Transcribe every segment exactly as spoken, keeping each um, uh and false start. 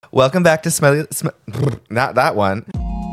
Welcome back to Smelly... Sm- not that one.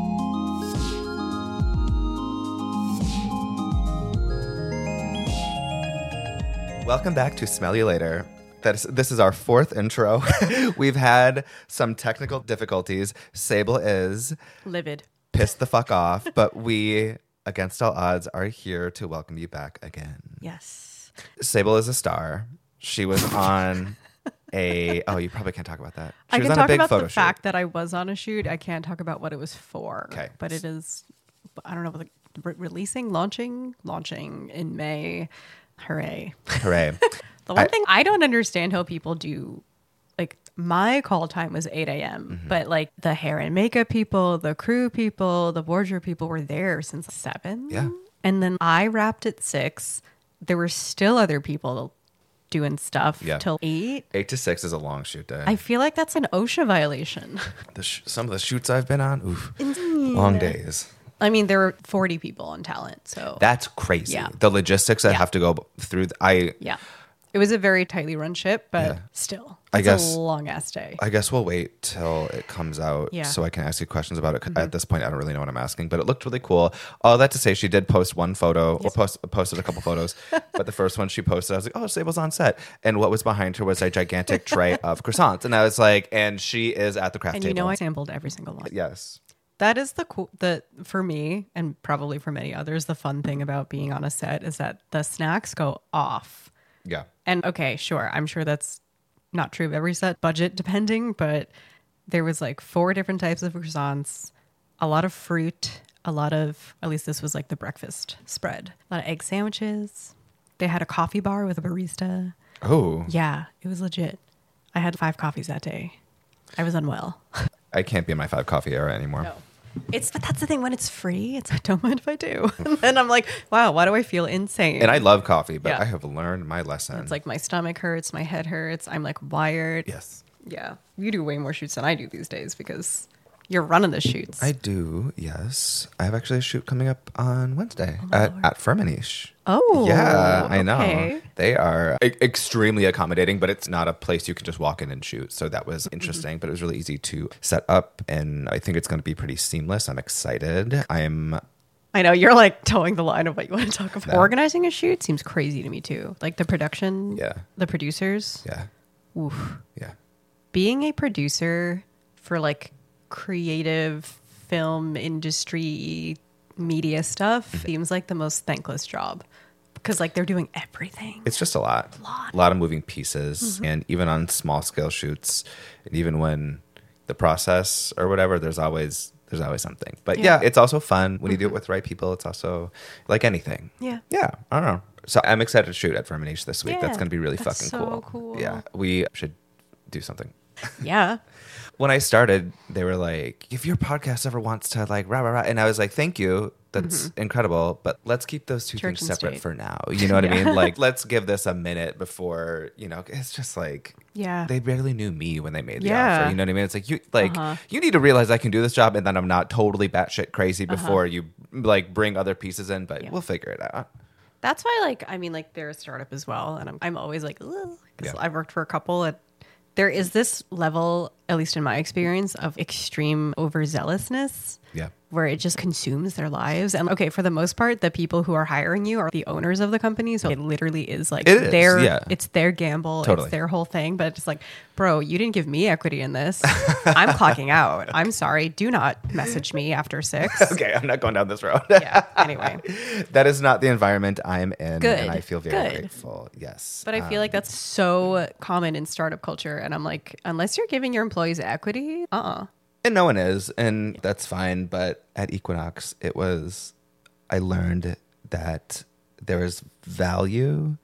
Welcome back to Smell You Later. That's, this is our fourth intro. We've had some technical difficulties. Sable is... livid. Pissed the fuck off. But we, against all odds, are here to welcome you back again. Yes. Sable is a star. She was on a... Oh, you probably can't talk about that. She I was can on talk a big about photo the shoot. fact that I was on a shoot. I can't talk about what it was for. Okay. But it is, I don't know, like re- releasing, launching, launching in May. Hooray. Hooray. The one I- thing I don't understand how people do, like my call time was eight a.m. Mm-hmm. But like the hair and makeup people, the crew people, the wardrobe people were there since seven. Yeah. And then I wrapped at six. There were still other people doing stuff Yeah. till eight. Eight to six is a long shoot day. I feel like that's an OSHA violation. The sh- some of the shoots I've been on, oof, long days. I mean, there were forty people on talent, so That's crazy. Yeah. The logistics that Yeah. have to go through. th- I yeah, it was a very tightly run ship, but Yeah. still, I it's guess- a long ass day. I guess we'll wait till it comes out Yeah. so I can ask you questions about it. 'Cause At this point, I don't really know what I'm asking, but it looked really cool. All that to say, she did post one photo, or post, posted a couple photos, but the first one she posted, I was like, oh, Sable's on set. And what was behind her was a gigantic tray of croissants. And I was like, and she is at the craft And table. you know, I sampled every single one. Yes. That is the cool. The for me and probably for many others, the fun thing about being on a set is that the snacks go off. Yeah. And okay, sure, I'm sure that's not true of every set, budget depending, but there was like four different types of croissants, a lot of fruit, a lot of, at least this was like the breakfast spread, a lot of egg sandwiches. They had a coffee bar with a barista. Oh. Yeah, it was legit. I had five coffees that day. I was unwell. I can't be in my five coffee era anymore. No. It's, but that's the thing, when it's free, it's, I don't mind if I do. And I'm like, wow, why do I feel insane? And I love coffee, but Yeah. I have learned my lesson. It's like my stomach hurts, my head hurts. I'm like wired. Yes. Yeah. You do way more shoots than I do these days because you're running the shoots. I do, yes. I have actually a shoot coming up on Wednesday my at, Lord. at Firmenich. Oh, Yeah, I know. okay. They are e- extremely accommodating, but it's not a place you can just walk in and shoot. So that Mm-hmm. was interesting, but it was really easy to set up. And I think it's going to be pretty seamless. I'm excited. I'm, I know you're like towing the line of what you want to talk about. No. Organizing a shoot seems crazy to me too. Like the production, Yeah. the producers. yeah, Oof. yeah. Being a producer for like creative film industry media stuff Mm-hmm. seems like the most thankless job because like they're doing everything. It's just a lot. Lot. A lot of moving pieces. Mm-hmm. And even on small scale shoots, and even when the process or whatever, there's always there's always something. But yeah, Yeah. it's also fun when you do it with the right people. It's also like anything. Yeah. Yeah. I don't know. So I'm excited to shoot at Firmenich this week. Yeah, That's going to be really that's fucking so cool. cool. Yeah. We should do something. Yeah. When I started, they were like, if your podcast ever wants to like rah, rah, rah. And I was like, thank you. That's incredible. But let's keep those two Church things and separate state. for now. You know what I Yeah. mean? Like, let's give this a minute before, you know, it's just like, Yeah. they barely knew me when they made the Yeah. offer. You know what I mean? It's like, you like, Uh-huh. you need to realize I can do this job and then I'm not totally batshit crazy before you like bring other pieces in, but Yeah. we'll figure it out. That's why, like, I mean, like, they're a startup as well, and I'm, I'm always like, because Yeah. I've worked for a couple, and there is this level, at least in my experience, of extreme overzealousness. Yeah. Where it just consumes their lives. And okay, for the most part, the people who are hiring you are the owners of the company. So it literally is like It is, their, yeah. it's their gamble. Totally. It's their whole thing. But it's like, bro, you didn't give me equity in this. I'm clocking out. I'm sorry. Do not message me after six. Okay, I'm not going down this road. Yeah. Anyway. That is not the environment I'm in, Good, and I feel very good. grateful. Yes. But I feel like that's so common in startup culture. And I'm like, unless you're giving your employees equity, uh-uh. And no one is, and that's fine. But at Equinox, it was, I learned that there is value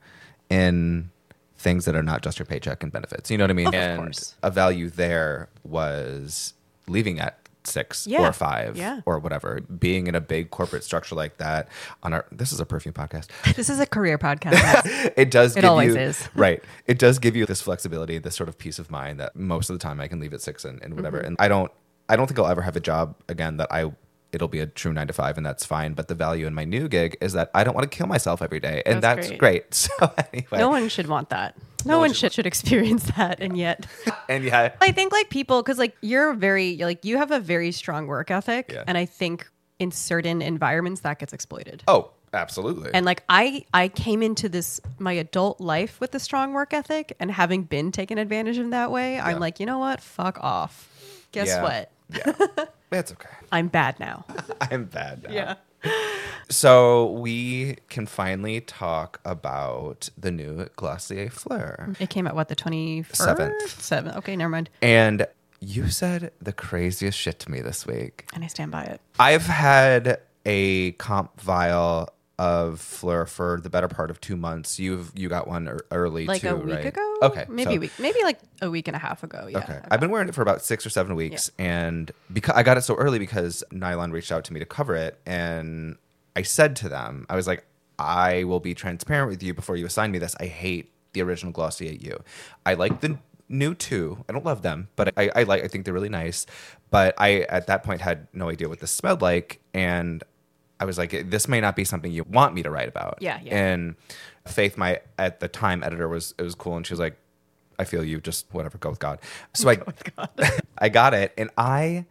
in things that are not just your paycheck and benefits. You know what I mean? Of and course. a value there was leaving at six Yeah. or five Yeah. or whatever. Being in a big corporate structure like that on our, this is a perfume podcast. This is a career podcast. It does It give always you is. right. It does give you this flexibility, this sort of peace of mind that most of the time I can leave at six and, and whatever. Mm-hmm. And I don't I don't think I'll ever have a job again that I it'll be a true nine to five and that's fine. But the value in my new gig is that I don't want to kill myself every day. And that's, That's great. great. So anyway. No one should want that. No, No one one should, should experience that. And yet, And yeah. I think like people, because like you're very, like you have a very strong work ethic. Yeah. And I think in certain environments that gets exploited. Oh, absolutely. And like I, I came into this my adult life with a strong work ethic, and having been taken advantage of that way, Yeah. I'm like, you know what? Fuck off. Guess Yeah. what? Yeah. That's okay. I'm bad now. I'm bad now. Yeah. So we can finally talk about the new Glossier Fleur. It came out what, the twenty-first? Seventh. Seventh. Okay, never mind. And you said the craziest shit to me this week. And I stand by it. I've had a comp vial of Fleur for the better part of two months. You've you got one ear- early Like too, a week right? ago? Okay, Maybe so- a week. Maybe like a week and a half ago. Yeah. Okay. I've been wearing it for about six or seven weeks, and because I got it so early because Nylon reached out to me to cover it, and I said to them, I was like, I will be transparent with you before you assign me this. I hate the original Glossier U. I like the new two. I don't love them, but I, I like. I think they're really nice. But I at that point had no idea what this smelled like, and I was like, this may not be something you want me to write about. Yeah, yeah. And Faith, my at the time editor, was it was cool, and she was like, I feel you, just whatever, go with God. So I I got it, and I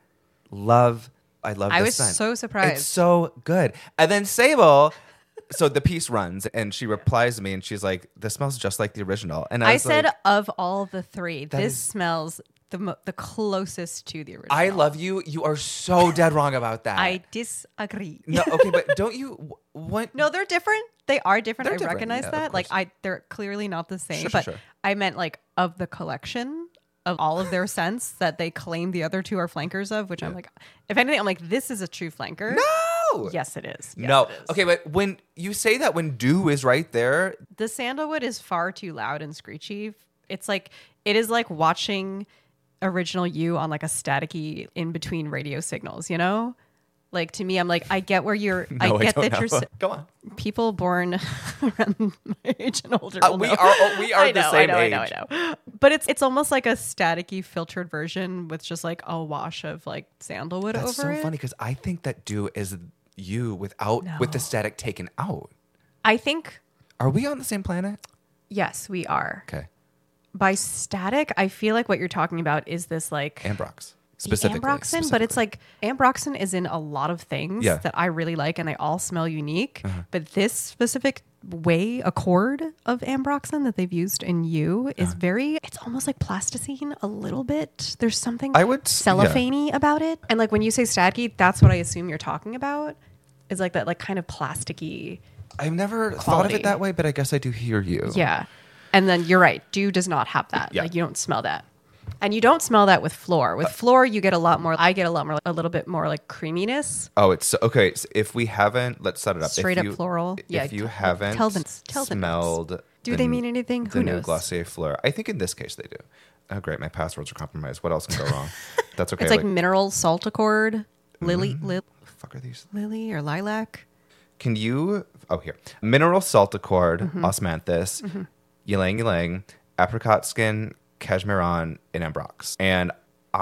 love I love I this was scent. so surprised. It's so good. And then Sable, so the piece runs, and she replies to me, and she's like, this smells just like the original. And I, I was said like, of all the three, this is- smells the mo- the closest to the original. I love you. You are so dead wrong about that. I disagree. no, okay, but don't you what? No, they're different. They are different. They're I different, recognize yeah, of that. Like course. I, they're clearly not the same. Sure, sure, but sure. I meant like of the collection of all of their scents that they claim the other two are flankers of. Which I'm like, if anything, I'm like, this is a true flanker. No. Yes, it is. Yes, no. it is. Okay, but when you say that when dew is right there, The sandalwood is far too loud and screechy. It's like it is like watching original you on like a staticky in between radio signals. You know. Like to me, I'm like, I get where you're. no, I get don't that know. you're s- Go on. people born around my age and older. Uh, will we know. are we are I the know, same I know, age. I know, I know. But it's it's almost like a staticky filtered version with just like a wash of like sandalwood That's over so it. funny because I think that dew is you without with the No. static taken out. I think Are we on the same planet? yes, we are. Okay. By static, I feel like what you're talking about is this like Ambrox. the Specifically. ambroxan, but it's like ambroxan is in a lot of things Yeah. that I really like, and they all smell unique. Uh-huh. But this specific way accord of ambroxan that they've used in you is Uh-huh. very. It's almost like plasticine a little bit. There's something I would s- yeah. cellophane-y about it, and like when you say staticky, that's what I assume you're talking about. Is like that like kind of plasticky. I've never thought of quality. it that way, but I guess I do hear you. Yeah, and then you're right. Dew does not have that. Yeah. Like you don't smell that. And you don't smell that with floor. With floor, you get a lot more. I get a lot more, a little bit more like creaminess. Oh, it's okay. So if we haven't, let's set it up. Straight if up you, floral. If Yeah, you tell- haven't tell them- tell them smelled, Do the they n- mean anything? The Who new knows? Glossier Fleur. I think in this case they do. Oh, great. My passwords are compromised. What else can go wrong? That's okay. It's like, mineral salt accord, lily, Mm-hmm. li- fuck are these? lily or lilac. Can you? Oh, here. Mineral salt accord, Mm-hmm. osmanthus, ylang ylang, apricot skin, cashmeron, and ambrox. And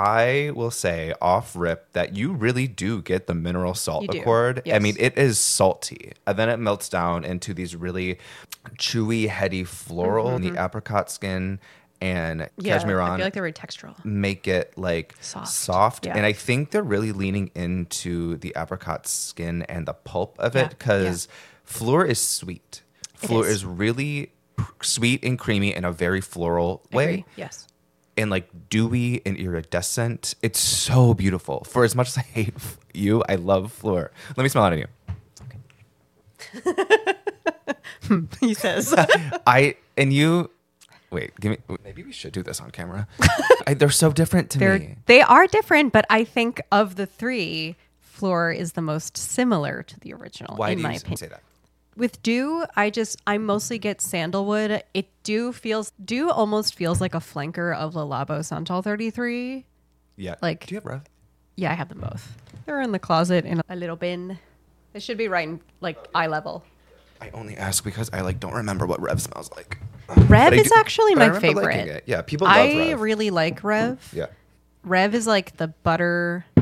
I will say off rip that you really do get the mineral salt You do, accord. I yes. mean, it is salty. And then it melts down into these really chewy, heady floral. And the apricot skin and Mm-hmm. Yeah, I cashmeron feel like they're very textural. make it like Soft. soft, Yeah. and I think they're really leaning into the apricot skin and the pulp of Yeah, it because Fleur is sweet. It Fleur is. is really p- sweet and creamy in a very floral way, Agree. Yes. and like dewy and iridescent. It's so beautiful. For as much as I hate f- you, I love Fleur. Let me smell it on you. He says. I and you. Wait, give me. Maybe we should do this on camera. I, they're so different to They're, me. they are different, but I think of the three, Floor is the most similar to the original, Why in do my you opinion. say that? With Dew, I just I mostly get sandalwood. It Dew feels Dew almost feels like a flanker of Le Labo Santal thirty-three. Yeah. Like- do you have Rev? Yeah, I have them both. They're in the closet in a little bin. They should be right in like eye level. I only ask because I like don't remember what Rev smells like. Rev But I is do- actually but I my remember liking favorite. it. Yeah, people love I Rev. really like Rev. Yeah. Rev is like the butter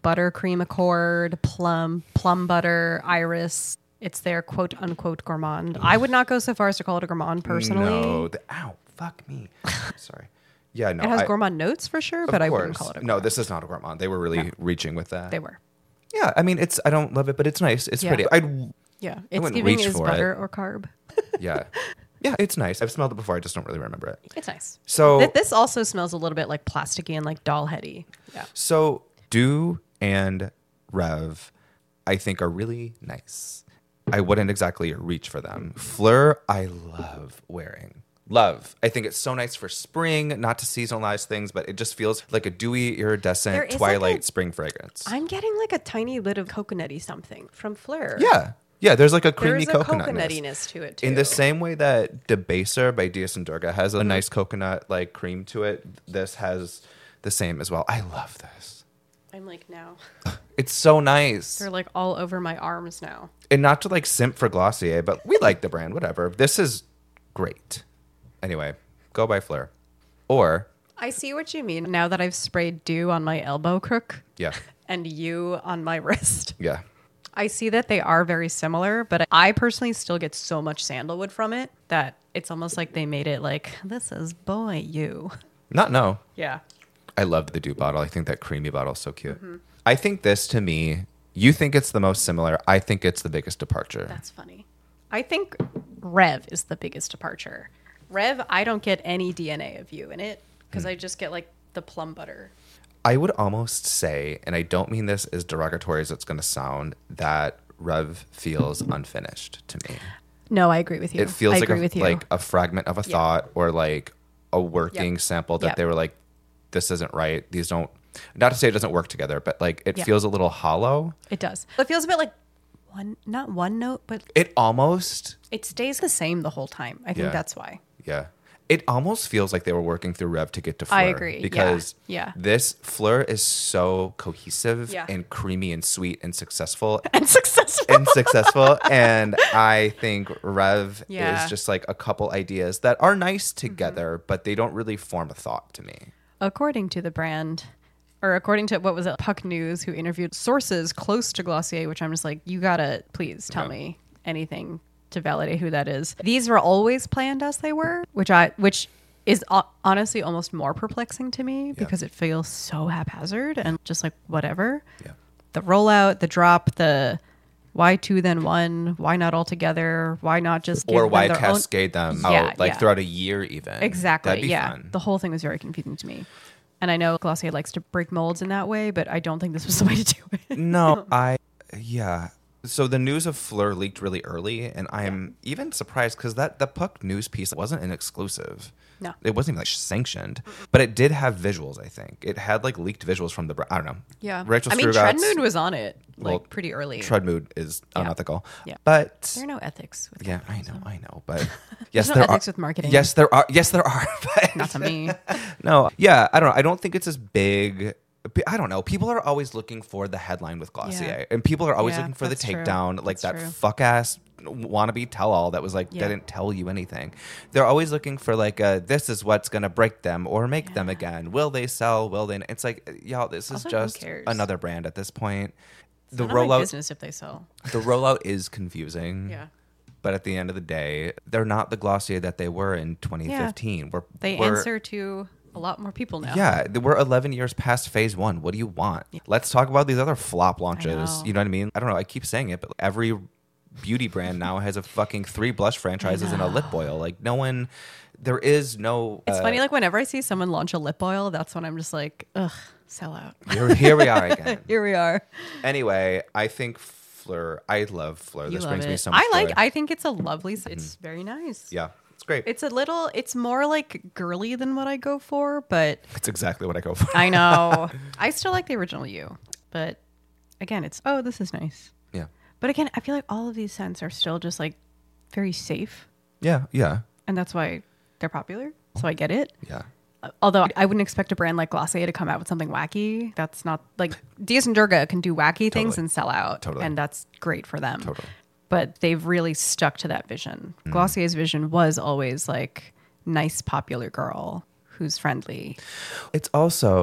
buttercream accord, plum, plum butter, iris. It's their quote unquote gourmand. I would not go so far as to call it a gourmand personally. No, the, ow, fuck me. Sorry. Yeah, no. It has I, gourmand notes for sure, of but I course. wouldn't call it a No, gourmand. this is not a gourmand. They were really No. reaching with that. They were. Yeah, I mean, it's. I don't love it, but it's nice. It's Yeah. pretty. I'd. Yeah. It's wouldn't giving reach is for butter it. or carb. Yeah. Yeah, it's nice. I've smelled it before. I just don't really remember it. It's nice. So, Th- this also smells a little bit like plasticky and like doll heady. Yeah. so Do and Rev, I think, are really nice. I wouldn't exactly reach for them. Fleur, I love wearing. Love. I think it's so nice for spring, not to seasonalize things, but it just feels like a dewy, There iridescent is twilight like a- spring fragrance. I'm getting like a tiny bit of coconutty something from Fleur. Yeah. Yeah, there's like a creamy There's a coconutness. coconuttiness to it too. In the same way that Debaser by Dias and Durga has Mm-hmm. a nice coconut like cream to it, this has the same as well. I love this. I'm like now. It's so nice. They're like all over my arms now. And not to like simp for Glossier, but we like the brand, whatever. This is great. Anyway, go by Fleur. Or, I see what you mean now that I've sprayed dew on my elbow crook yeah, and you on my wrist. yeah. I see that they are very similar, but I personally still get so much sandalwood from it that it's almost like they made it like, this is boy you. Not no. Yeah. I loved the Dew bottle. I think that creamy bottle is so cute. Mm-hmm. I think this to me, you think it's the most similar. I think it's the biggest departure. That's funny. I think Rev is the biggest departure. Rev, I don't get any D N A of you in it because I just get like the plum butter. I would almost say, and I don't mean this as derogatory as it's going to sound, that Rev feels unfinished to me. No, I agree with you. It feels I like agree a, with you. like a fragment of a Yeah. thought or like a working Yep. sample that Yep. they were like, this isn't right. These don't, not to say it doesn't work together, but like it Yeah. feels a little hollow. It does. It feels a bit like one, not one note, but It almost, it stays the same the whole time. I think Yeah. that's why. yeah. It almost feels like they were working through Rev to get to Fleur. I agree. Yeah. Because Yeah. this Fleur is so cohesive Yeah. and creamy and sweet and successful And successful. and successful. And I think Rev Yeah. is just like a couple ideas that are nice Mm-hmm. together, but they don't really form a thought to me. According to the brand, or according to what was it, Puck News, who interviewed sources close to Glossier, which I'm just like, you gotta please tell Yeah. me anything to validate who that is. These were always planned as they were, which I which is uh, honestly almost more perplexing to me because it feels so haphazard and just like whatever. Yeah. The rollout, the drop, the why two then one, why not all together, why not just give Or them why their own- cascade them Yeah, out like yeah. throughout a year even. Exactly. That'd be yeah. fun. The whole thing was very confusing to me. And I know Glossier likes to break molds in that way, but I don't think this was the way to do it. No, I, yeah. So the news of Fleur leaked really early, and I'm even surprised because that the Puck News piece wasn't an exclusive. No. It wasn't even like sanctioned, but it did have visuals. I think it had like leaked visuals from the. br- I don't know. Yeah. Rachel I mean, Strugatz- Treadmood was on it like well, pretty early. Treadmood is Yeah. unethical. Yeah. But there are no ethics with yeah, that, I so. know, I know. But yes, no there ethics are. with marketing. Yes, there are. Yes, there are. But Not to me. no, yeah, I don't know. I don't think it's as big. I don't know. People are always looking for the headline with Glossier, Yeah. and people are always Yeah, looking for the that's true. takedown, like That's that true. fuck ass wannabe tell all that was like Yeah. didn't tell you anything. They're always looking for like a this is what's gonna break them or make them Yeah. again. Will they sell? Will they? It's like y'all. This is Also, who just cares? another brand at this point. The None of my rollout, business if they sell. the rollout is confusing. Yeah. But at the end of the day, they're not the Glossier that they were in twenty fifteen. We're, They we're, answer to a lot more people now. Yeah, th- we're eleven years past phase one. What do you want? Let's talk about these other flop launches. know. You know what I mean? I don't know. I keep saying it, but every beauty brand now has a fucking three blush franchises and a lip oil. Like no one, there is no. It's uh, funny, like whenever I see someone launch a lip oil, that's when I'm just like, ugh, sell out. Here, here we are again. Here we are. Anyway, I think Fleur. I love Fleur. You This love brings it. me so much I like. joy. I think it's a lovely. It's very nice. yeah, it's great. It's a little. It's more like girly than what I go for, but It's exactly what I go for. I know I still like the original you. But again, it's oh, this is nice. yeah, But again, I feel like all of these scents are still just like very safe, yeah, yeah, and that's why they're popular. So I get it. yeah. Although I wouldn't expect a brand like Glossier to come out with something wacky. That's not like Dias and Durga can do wacky things Totally. and sell out, Totally. and that's great for them. Totally. But they've really stuck to that vision. Mm. Glossier's vision was always like nice, popular girl who's friendly. It's also,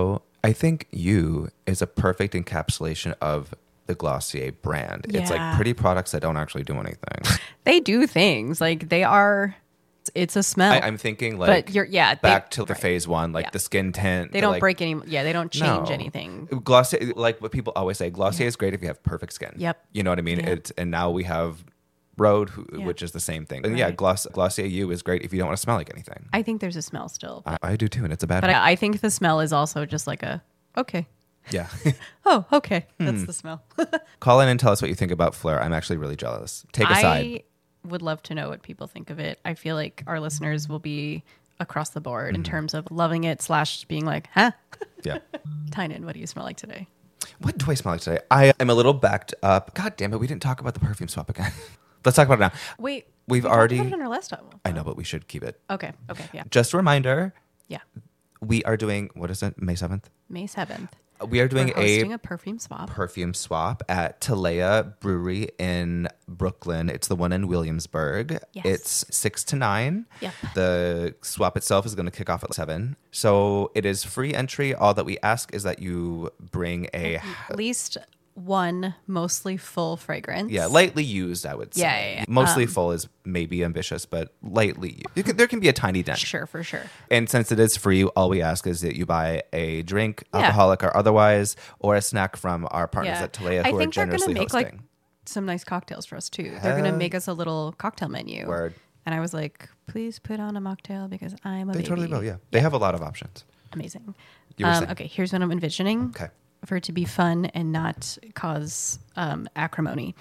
I think You is a perfect encapsulation of the Glossier brand. It's like Yeah. pretty products that don't actually do anything. They do things like they are. It's a smell. I, I'm thinking like but you're yeah. They, back to the right. phase one, like Yeah. the skin tint. They the, don't like, break any. Yeah, they don't change no. anything. Glossier, like what people always say, Glossier is great if you have perfect skin. Yep. You know what I mean? Yeah. It's and now we have Rhode, who, Yeah. which is the same thing. And yeah, Right. Gloss, Glossier You is great if you don't want to smell like anything. I think there's a smell still, I, I do too, and it's a bad but one. I, I think the smell is also just like a okay. Yeah. Oh, okay. Hmm. That's the smell. Call in and tell us what you think about Fleur. I'm actually really jealous. Take a side. I would love to know what people think of it. I feel like our listeners will be across the board in terms of loving it slash being like, huh? Yeah. Tynan, what do you smell like today? What do I smell like today? I am a little backed up. God damn it, we didn't talk about the perfume swap again. Let's talk about it now. Wait, We've we talked already- about it on our last time. I know, but we should keep it. Okay. Okay. Yeah. Just a reminder, Yeah. we are doing, what is it, May seventh? May seventh. We are doing We're hosting a a perfume swap. perfume swap at Talea Brewery in Brooklyn. It's the one in Williamsburg. Yes. It's six to nine. Yep. The swap itself is going to kick off at seven. So it is free entry. All that we ask is that you bring a At least one mostly full fragrance. yeah lightly used. I would say. Yeah, yeah, yeah. Mostly Um, full is maybe ambitious, but lightly used. You can, there can be a tiny dent. Sure, for sure. And since it is free, all we ask is that you buy a drink, Yeah. alcoholic or otherwise, or a snack from our partners Yeah. at Talea I who are think they're gonna generously make hosting. like some nice cocktails for us too. They're gonna Hell- make us a little cocktail menu. Word. And I was like, please put on a mocktail because I'm a They baby. totally will, yeah. They have a lot of options. Amazing. You were Um, saying. okay, here's what I'm envisioning. Okay. For it to be fun and not cause um, acrimony.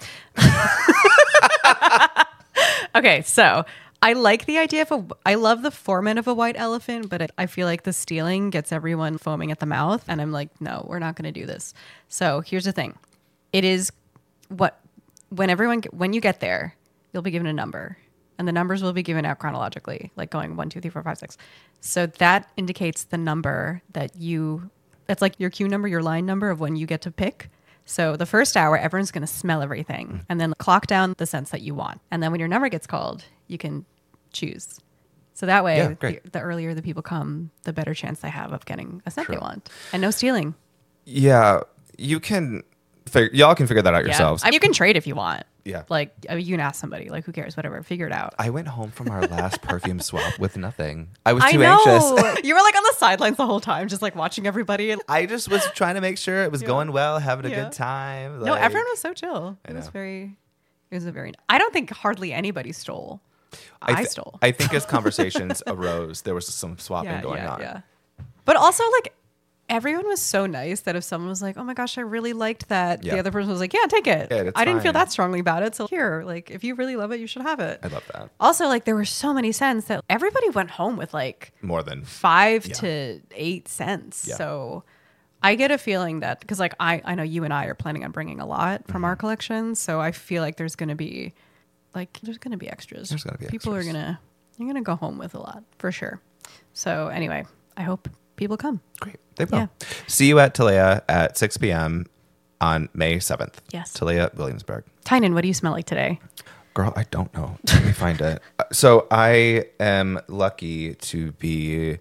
Okay, so I like the idea of a. I love the format of a white elephant, but I, I feel like the stealing gets everyone foaming at the mouth, and I'm like, no, we're not going to do this. So here's the thing: it is what when everyone when you get there, you'll be given a number, and the numbers will be given out chronologically, like going one, two, three, four, five, six. So that indicates the number that you. That's like your queue number, your line number of when you get to pick. So the first hour, everyone's going to smell everything and then clock down the scents that you want. And then when your number gets called, you can choose. So that way, Yeah, great. the, the earlier the people come, the better chance they have of getting a scent True. they want. And no stealing. Yeah, you can. Fig- y'all can figure that out Yeah. yourselves. I mean, you can trade if you want. Yeah. Like, I mean, you can ask somebody, like, who cares? Whatever. Figure it out. I went home from our last perfume swap with nothing. I was I too know. anxious. You were like on the sidelines the whole time, just like watching everybody. I just was trying to make sure it was Yeah. going well, having a Yeah. good time. No, like- everyone was so chill. I It was know. very, it was a very, I don't think hardly anybody stole. I, thi- stole. I think as conversations arose, there was some swapping going yeah, on. Yeah. But also, like, everyone was so nice that if someone was like, oh my gosh, I really liked that, Yeah. the other person was like, yeah, take it. Yeah, it's I didn't feel fine. that strongly about it. So here, like, if you really love it, you should have it. I love that. Also, like, there were so many cents that everybody went home with like More than five Yeah. to eight cents. Yeah. So I get a feeling that because like I, I know you and I are planning on bringing a lot from Mm-hmm. our collection. So I feel like there's going to be like, there's going to be extras. There's gonna be People extras. are going to, you're going to go home with a lot for sure. So anyway, I hope people come. great. They will. Yeah. See you at Talea at six p.m. on May seventh. Yes. Talea, Williamsburg. Tynan, what do you smell like today? Girl, I don't know. Let me find it. Uh, So I am lucky to be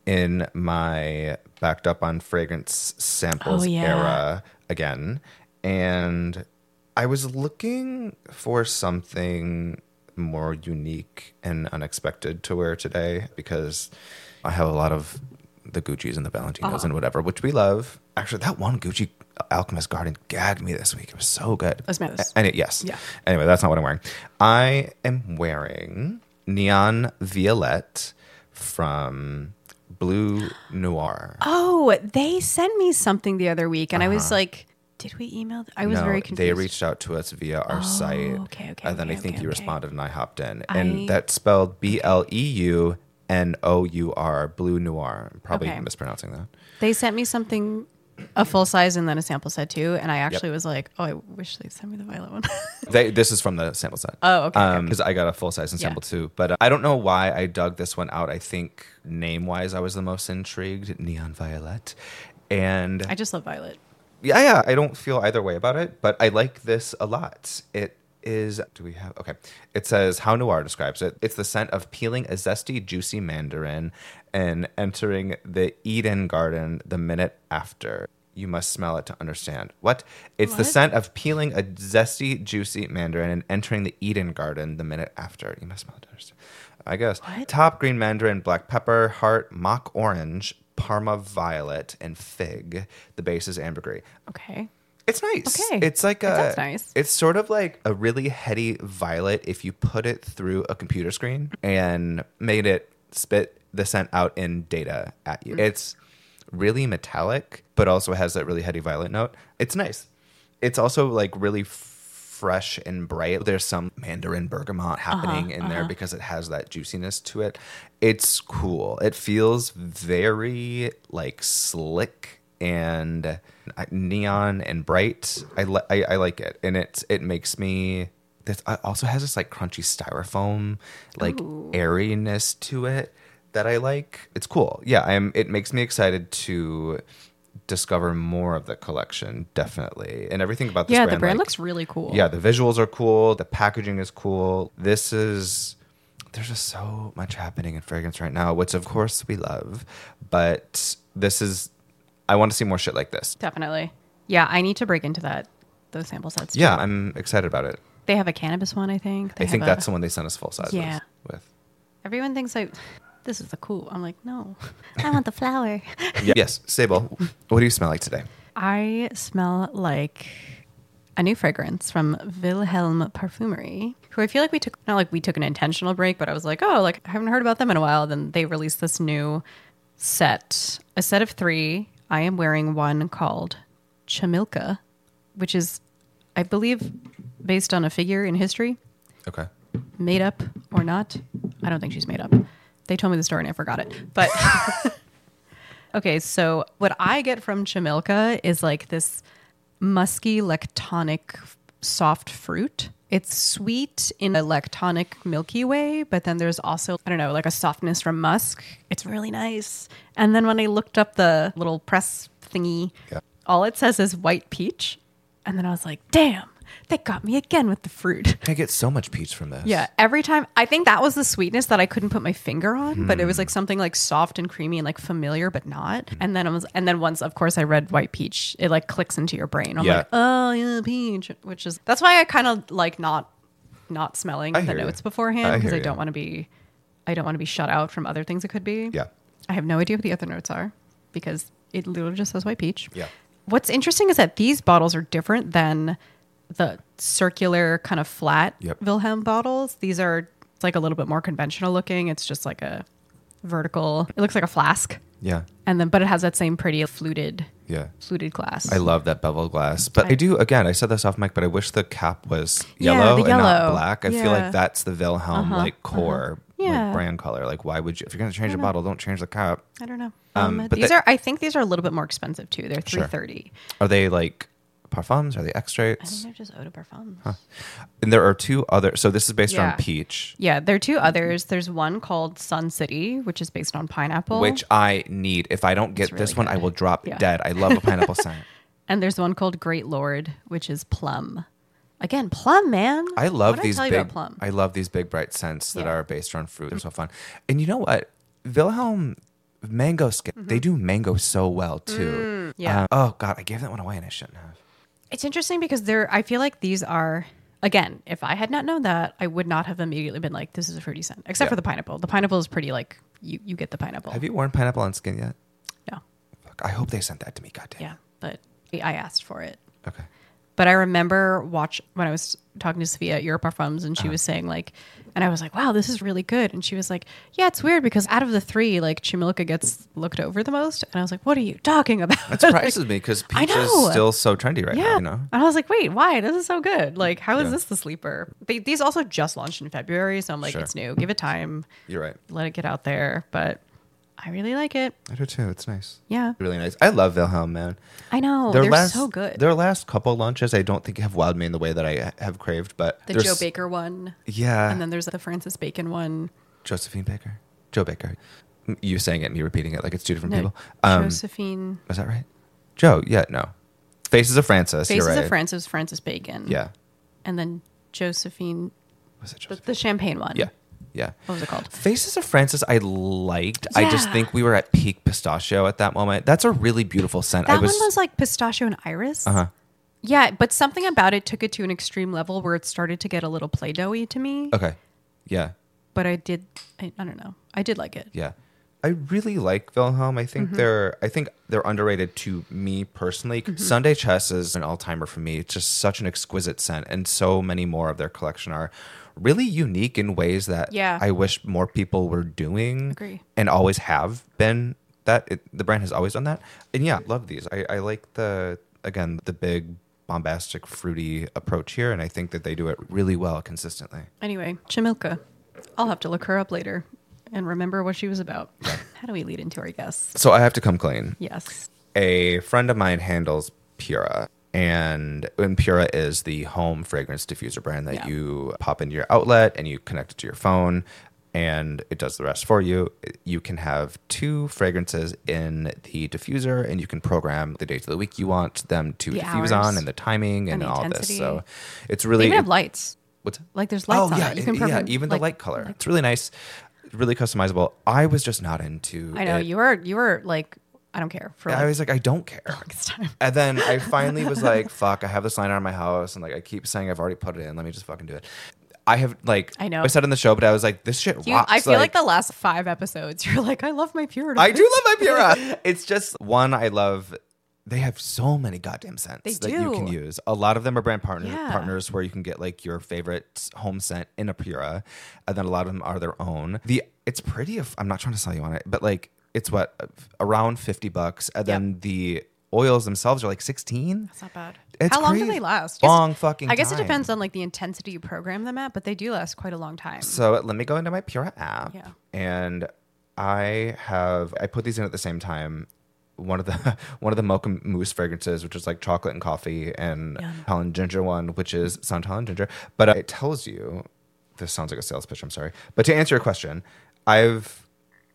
in my backed up on fragrance samples Oh, yeah. era again. And I was looking for something more unique and unexpected to wear today because I have a lot of the Gucci's and the Valentinos Uh-huh. and whatever, which we love. Actually, that one Gucci Alchemist Garden gagged me this week. It was so good. Osmanthus. And it, yes. Yeah. Anyway, that's not what I'm wearing. I am wearing Neon Violet from Blue Noir. Oh, they sent me something the other week and I was like, did we email? th- I was Uh-huh. No, very confused. they reached out to us via our Oh, site. okay, okay, And then okay, I think okay, you okay. responded and I hopped in. I- And that's spelled B L E U N O U R, Blue Noir. I'm probably Okay. mispronouncing that. They sent me something, a full size and then a sample set too. And I actually was like, oh, I wish they'd send me the violet one. They, this is from the sample set. Oh, okay, okay. Because I got a full size and Yeah. sample too. But uh, I don't know why I dug this one out. I think name wise, I was the most intrigued. Neon Violet. And I just love violet. yeah, yeah, I don't feel either way about it, but I like this a lot. It is, do we have, okay. It says how Noir describes it. It's the scent of peeling a zesty, juicy mandarin and entering the Eden garden the minute after. You must smell it to understand. What? It's What? the scent of peeling a zesty, juicy mandarin and entering the Eden garden the minute after. You must smell it to understand. I guess. What? Top, green mandarin, black pepper, heart, mock orange, Parma violet, and fig. The base is ambergris. Okay. It's nice. Okay. It's like a. That sounds nice. It's sort of like a really heady violet if you put it through a computer screen and made it spit the scent out in data at you. It's really metallic, but also has that really heady violet note. It's nice. It's also like really f- fresh and bright. There's some mandarin bergamot happening Uh-huh, in there uh-huh. because it has that juiciness to it. It's cool. It feels very like slick and uh, neon and bright. I, li- I I like it, and it it makes me. This it also has this like crunchy styrofoam like Ooh. airiness to it that I like. It's cool. Yeah, I'm. It makes me excited to discover more of the collection, definitely, and everything about this Yeah, brand. the brand like- looks really cool. Yeah, the visuals are cool. The packaging is cool. This is. There's just so much happening in fragrance right now, which of course we love, but this is. I want to see more shit like this. Definitely. Yeah, I need to break into that those sample sets. Too. Yeah, I'm excited about it. They have a cannabis one, I think. They I think have a- that's the one they sent us full size Yeah. with. Everyone thinks like this is the cool. I'm like, no, I want the flower. Yeah. Yes, Sable, what do you smell like today? I smell like a new fragrance from Wilhelm Parfumery, who I feel like we took, not like we took an intentional break, but I was like, oh, like I haven't heard about them in a while. Then they released this new set, a set of three. I am wearing one called Chamilka, which is, I believe, based on a figure in history, Okay. made up or not. I don't think she's made up. They told me the story and I forgot it. But okay, so what I get from Chamilka is like this musky, lactonic, soft fruit. It's sweet in a lactonic, milky way, but then there's also, I don't know, like a softness from musk. It's really nice. And then when I looked up the little press thingy, Yeah. all it says is white peach. And then I was like, damn, they got me again with the fruit. I get so much peach from this. Yeah, every time. I think that was the sweetness that I couldn't put my finger on, but it was like something like soft and creamy and like familiar, but not. And then it was, and then once, of course, I read white peach, it like clicks into your brain. I'm Yeah. like, oh yeah, peach, which is that's why I kind of like not not smelling I the hear you. notes beforehand I because hear I you. don't want to be, I don't want to be shut out from other things it could be. Yeah. I have no idea what the other notes are because it literally just says white peach. Yeah. What's interesting is that these bottles are different than the circular kind of flat Yep. Wilhelm bottles. These are it's like a little bit more conventional looking. It's just like a vertical. It looks like a flask, Yeah. and then but it has that same pretty fluted Yeah. fluted glass. I love that bevel glass. But I, I- do, again, I said this off mic, but I wish the cap was Yeah, yellow, the and not yellow. black. I feel Yeah. like that's the Wilhelm Uh-huh, like core Yeah. like brand color. Like why would you if you're gonna change a bottle, don't change the cap. I don't know. Um, Um, but these they- are. I think these are a little bit more expensive too. They're Sure. three thirty. Are they like parfums? Are they I think extracts? they're just eau de parfums. And there are two other so this is based Yeah. on peach. Yeah, there are two others. There's one called Sun City, which is based on pineapple. Which I need. If I don't get It's this really one, I good. will drop Yeah. dead. I love a pineapple scent. And there's one called Great Lord, which is plum. Again, plum, man. I love What did these I tell you big. about plum? I love these big bright scents that Yeah. are based on fruit. They're so fun. And you know what? Wilhelm mango skin. They do mango so well too. Mm-hmm. yeah. Um, oh God, I gave that one away and I shouldn't have. It's interesting because they're. I feel like these are. Again, if I had not known that, I would not have immediately been like, "This is a fruity scent." Except Yeah. for the pineapple. The pineapple is pretty like you. You get the pineapple. Have you worn pineapple on skin yet? No. Fuck, I hope they sent that to me. God damn. Yeah, but I asked for it. Okay. But I remember watch when I was talking to Sophia at Europe Parfums, and she Uh-huh. was saying like, and I was like, "Wow, this is really good." And she was like, "Yeah, it's weird because out of the three, like Chamilka gets looked over the most." And I was like, "What are you talking about?" That surprises me because I peach is know. still so trendy right yeah. now. You know. And I was like, "Wait, why? This is so good. Like, how is Yeah. this the sleeper?" They, these also just launched in February, so I'm like, Sure. "It's new. Give it time. You're right. Let it get out there." But I really like it. I do too. It's nice. Yeah, Really nice. I love Wilhelm, man. I know. They're last, so good. Their last couple launches, I don't think have wowed me in the way that I have craved. But The there's- Joe Baker one, Yeah. and then there's the Francis Bacon one. Josephine Baker. Joe Baker. You saying it and me repeating it like it's two different No, people. Um, Josephine. Was that right? Joe. Yeah. No. Faces of Francis. Faces you're right. of Francis, Francis Bacon. Yeah. And then Josephine, Was it the, Josephine? the champagne one. Yeah. Yeah. What was it called? Faces of Francis I liked. I just Yeah. think we were at peak pistachio at that moment. That's a really beautiful scent. That I was, one was like pistachio and iris. Uh-huh. Yeah, but something about it took it to an extreme level where it started to get a little Play-Doh-y to me. Okay. Yeah. But I did, I, I don't know. I did like it. Yeah. I really like Wilhelm. I think Mm-hmm. they're I think they're underrated to me personally. Mm-hmm. Sunday Chess is an all-timer for me. It's just such an exquisite scent, and so many more of their collection are really unique in ways that Yeah. I wish more people were doing. Agree. And always have been that. It, the brand has always done that. And yeah, love these. I, I like the again the big bombastic fruity approach here, and I think that they do it really well consistently. Anyway, Chamilka. I'll have to look her up later and remember what she was about. How do we lead into our guests? So I have to come clean. Yes. A friend of mine handles Pura, and, and Pura is the home fragrance diffuser brand that Yeah. you pop into your outlet and you connect it to your phone, and it does the rest for you. You can have two fragrances in the diffuser, and you can program the days of the week you want them to The diffuse hours. on, and the timing and, And the all intensity. this. So it's They really even have lights. what's Like there's lights oh on yeah, it. You can yeah, program, even like- the light color. It's really nice, really customizable. I was just not into. I know. it. You were, you were like, I don't care for like I was like, I don't care. this time. And then I finally was like, fuck, I have this line on my house, and like I keep saying I've already put it in. Let me just fucking do it. I have like I know. I said in the show, but I was like, this shit You, rocks. I feel like, the last five episodes, you're like, I love my Pure. I do love my Pura. It's just one I love. They have so many goddamn scents They that you do. can use. A lot of them are brand partner, Yeah. partners where you can get like your favorite home scent in a Pura, and then a lot of them are their own. The it's pretty. aff- I'm not trying to sell you on it, but like it's what around fifty bucks, and then Yep. the oils themselves are like sixteen. That's not bad. It's How long crazy. do they last? Long fucking I guess time. it depends on like the intensity you program them at, but they do last quite a long time. So let me go into my Pura app. Yeah. And I have I put these in at the same time. One of the one of the mocha mousse fragrances, which is like chocolate and coffee, and Yum. Helen Ginger one, which is Santal and Ginger. But uh, it tells you, this sounds like a sales pitch. I'm sorry, but to answer your question, I've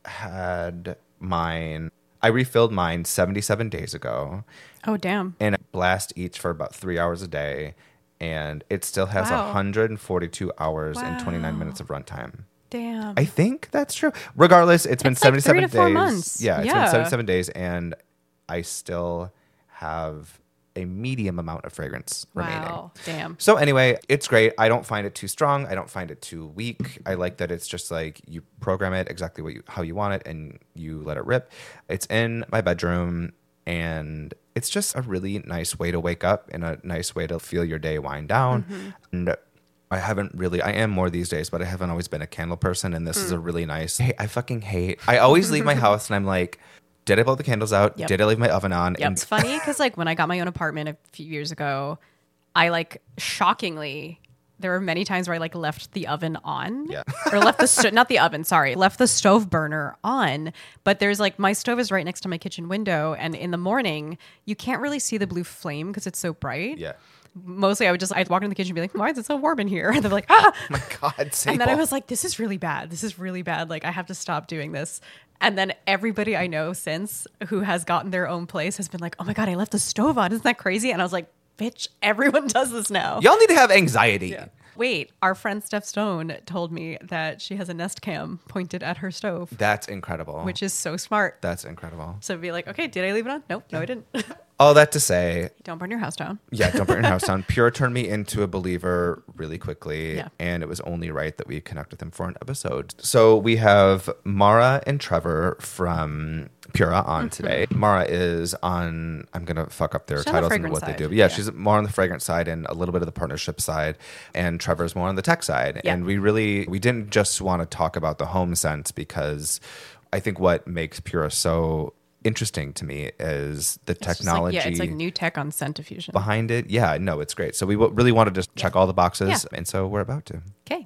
had mine. I refilled mine seventy-seven days ago, Oh, damn. and I blast each for about three hours a day, and it still has Wow. one hundred forty-two hours and twenty-nine Wow. minutes of runtime. Damn. I think that's true. Regardless, it's been It's like three seventy-seven to four days. months. Yeah, it's Yeah. been seventy-seven days, and I still have a medium amount of fragrance remaining. Wow. Damn. So anyway, it's great. I don't find it too strong. I don't find it too weak. I like that it's just like you program it exactly what you, how you want it, and you let it rip. It's in my bedroom, and it's just a really nice way to wake up and a nice way to feel your day wind down. Mm-hmm. And I haven't really, I am more these days, but I haven't always been a candle person. And this is a Mm. really nice, hey, I fucking hate, I always leave my house and I'm like, did I blow the candles out? Yep. Did I leave my oven on? Yep. And It's funny because like when I got my own apartment a few years ago, I like shockingly, there were many times where I like left the oven on. Yeah. Or left the, sto- not the oven, sorry, left the stove burner on. But there's like, my stove is right next to my kitchen window. And in the morning, you can't really see the blue flame because it's so bright. yeah. Mostly I would just, I'd walk in the kitchen and be like, why is it so warm in here? And they're like, ah. My God, Sable. And then I was like, this is really bad. This is really bad. Like, I have to stop doing this. And then everybody I know since who has gotten their own place has been like, oh my God, I left the stove on. Isn't that crazy? And I was like, bitch, everyone does this now. Y'all need to have anxiety. Wait, our friend Steph Stone told me that she has a Nest Cam pointed at her stove, That's incredible. which is so smart. That's incredible. So be like, okay, did I leave it on? Nope, no, I didn't. All that to say, Don't burn your house down. yeah, don't burn your house down. Pure turned me into a believer really quickly, Yeah. and it was only right that we connect with him for an episode. So we have Mara and Trevor from Pura on today. Mara is on, I'm going to fuck up their She's on the titles and fragrance what they side. do. But yeah, Yeah. she's more on the fragrance side and a little bit of the partnership side, and Trevor's more on the tech side. Yeah. And we really, we didn't just want to talk about the home scents because I think what makes Pura so interesting to me is the It's just like- technology yeah, it's like new tech on scent diffusion. behind it. Yeah, no, it's great. So we w- really wanted to check all the boxes, Yeah. and so we're about to. Okay.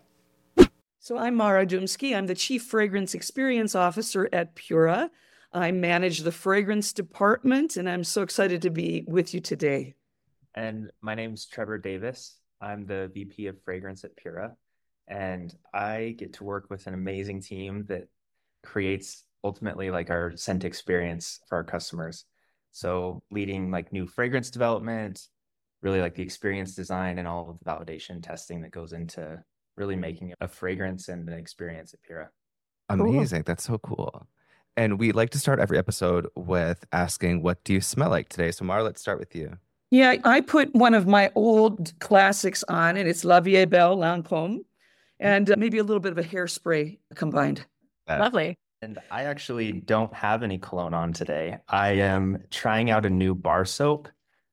So I'm Mara Dumsky. I'm the Chief Fragrance Experience Officer at Pura. I manage the fragrance department, and I'm so excited to be with you today. And my name's Trevor Davis. I'm the V P of Fragrance at Pura, and I get to work with an amazing team that creates ultimately like our scent experience for our customers. So leading like new fragrance development, really like the experience design and all of the validation testing that goes into really making a fragrance and an experience at Pura. Amazing. That's so cool. And we like to start every episode with asking, what do you smell like today? So, Mara, let's start with you. Yeah, I put one of my old classics on, and it's La Vie Belle Lancôme, and uh, maybe a little bit of a hairspray combined. Uh, Lovely. And I actually don't have any cologne on today. I am trying out a new bar soap.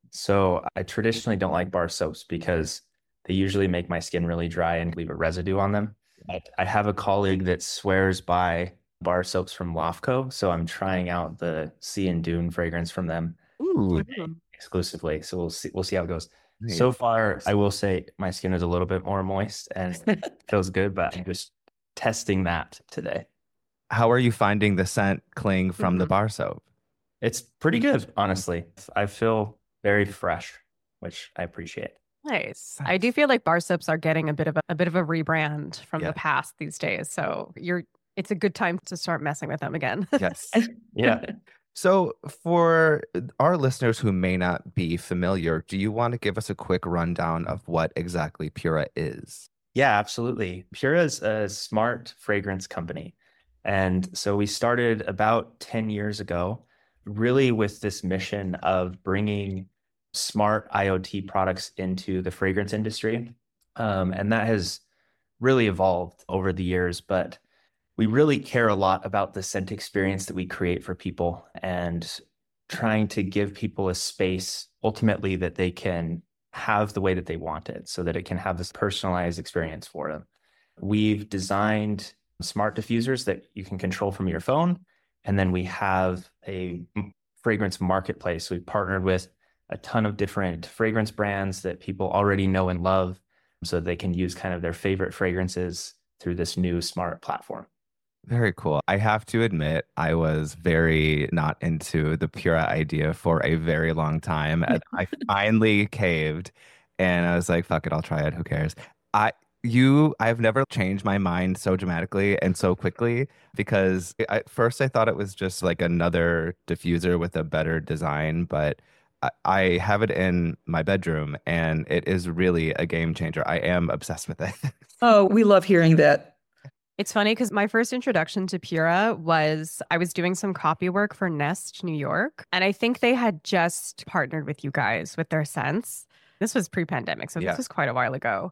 So I traditionally don't like bar soaps because they usually make my skin really dry and leave a residue on them. But I have a colleague that swears by bar soaps from Lofco, so I'm trying out the Sea and Dune fragrance from them Ooh, exclusively. So we'll see we'll see how it goes. nice. So far, I will say my skin is a little bit more moist and feels good, but I'm just testing that today. How are you finding the scent cling from the Mhm. bar soap? It's pretty good, honestly. I feel very fresh, which I appreciate. Nice. I do feel like bar soaps are getting a bit of a, a bit of a rebrand from Yeah. the past these days. So you're it's a good time to start messing with them again. Yes. Yeah. So, for our listeners who may not be familiar, do you want to give us a quick rundown of what exactly Pura is? Yeah, absolutely. Pura is a smart fragrance company. And so we started about ten years ago, really with this mission of bringing smart IoT products into the fragrance industry. Um, and that has really evolved over the years, but we really care a lot about the scent experience that we create for people and trying to give people a space ultimately that they can have the way that they want it so that it can have this personalized experience for them. We've designed smart diffusers that you can control from your phone. And then we have a fragrance marketplace. We've partnered with a ton of different fragrance brands that people already know and love so they can use kind of their favorite fragrances through this new smart platform. Very cool. I have to admit, I was very not into the Pura idea for a very long time. And I finally caved and I was like, fuck it, I'll try it. Who cares? I you I've never changed my mind so dramatically and so quickly because at first I thought it was just like another diffuser with a better design, but I, I have it in my bedroom and it is really a game changer. I am obsessed with it. Oh, we love hearing that. It's funny because my first introduction to Pura was I was doing some copy work for Nest New York. And I think they had just partnered with you guys with their scents. This was pre-pandemic, so Yeah. this was quite a while ago.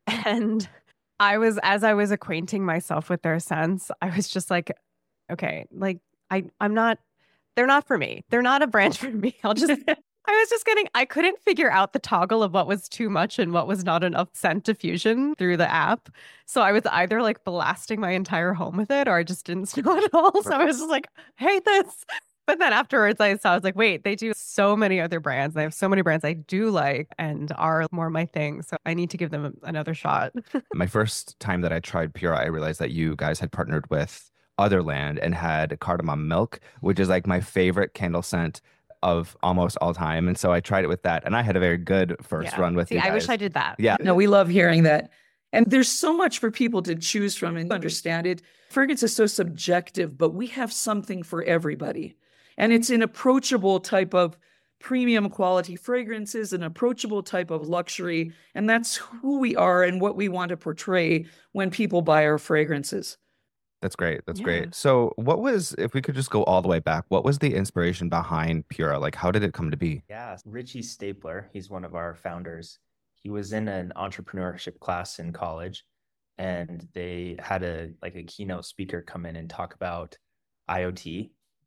And I was, as I was acquainting myself with their scents, I was just like, okay, like I, I'm not, they're not for me. They're not a brand for me. I'll just I was just getting, I couldn't figure out the toggle of what was too much and what was not enough scent diffusion through the app. So I was either like blasting my entire home with it or I just didn't smell it at all. So I was just like, hate this. But then afterwards I saw, I was like, wait, they do so many other brands. They have so many brands I do like and are more my thing. So I need to give them another shot. My first time that I tried Pura, I realized that you guys had partnered with Otherland and had cardamom milk, which is like my favorite candle scent of almost all time. And so I tried it with that and I had a very good first Yeah. run with See, you guys. I wish I did that. Yeah. No, we love hearing that. And there's so much for people to choose from and understand it. Fragrance is so subjective, but we have something for everybody. And it's an approachable type of premium quality fragrances, an approachable type of luxury. And that's who we are and what we want to portray when people buy our fragrances. That's great. That's Yeah. great. So what was, if we could just go all the way back, what was the inspiration behind Pura? Like, how did it come to be? Yeah, Richie Stapler, he's one of our founders. He was in an entrepreneurship class in college and they had a like a keynote speaker come in and talk about IoT.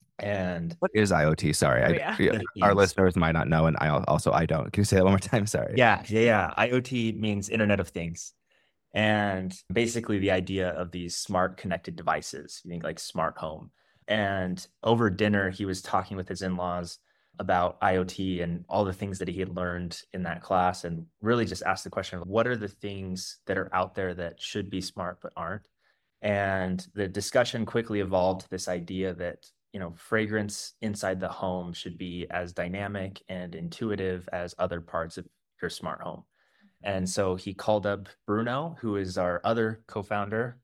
And What is IoT? Sorry. Oh, I, yeah. yeah, our Yes. listeners might not know. And I al- also, I don't. Can you say that one more time? Sorry. yeah, yeah, yeah. IoT means Internet of Things. And basically the idea of these smart connected devices, you think like smart home. And over dinner, he was talking with his in-laws about IoT and all the things that he had learned in that class and really just asked the question of what are the things that are out there that should be smart but aren't. And the discussion quickly evolved to this idea that, you know, fragrance inside the home should be as dynamic and intuitive as other parts of your smart home. And so he called up Bruno, who is our other co-founder,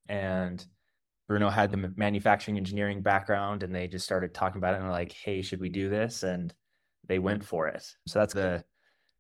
and Bruno had the manufacturing engineering background, and they just started talking about it and were like, hey, should we do this? And they went for it. So that's the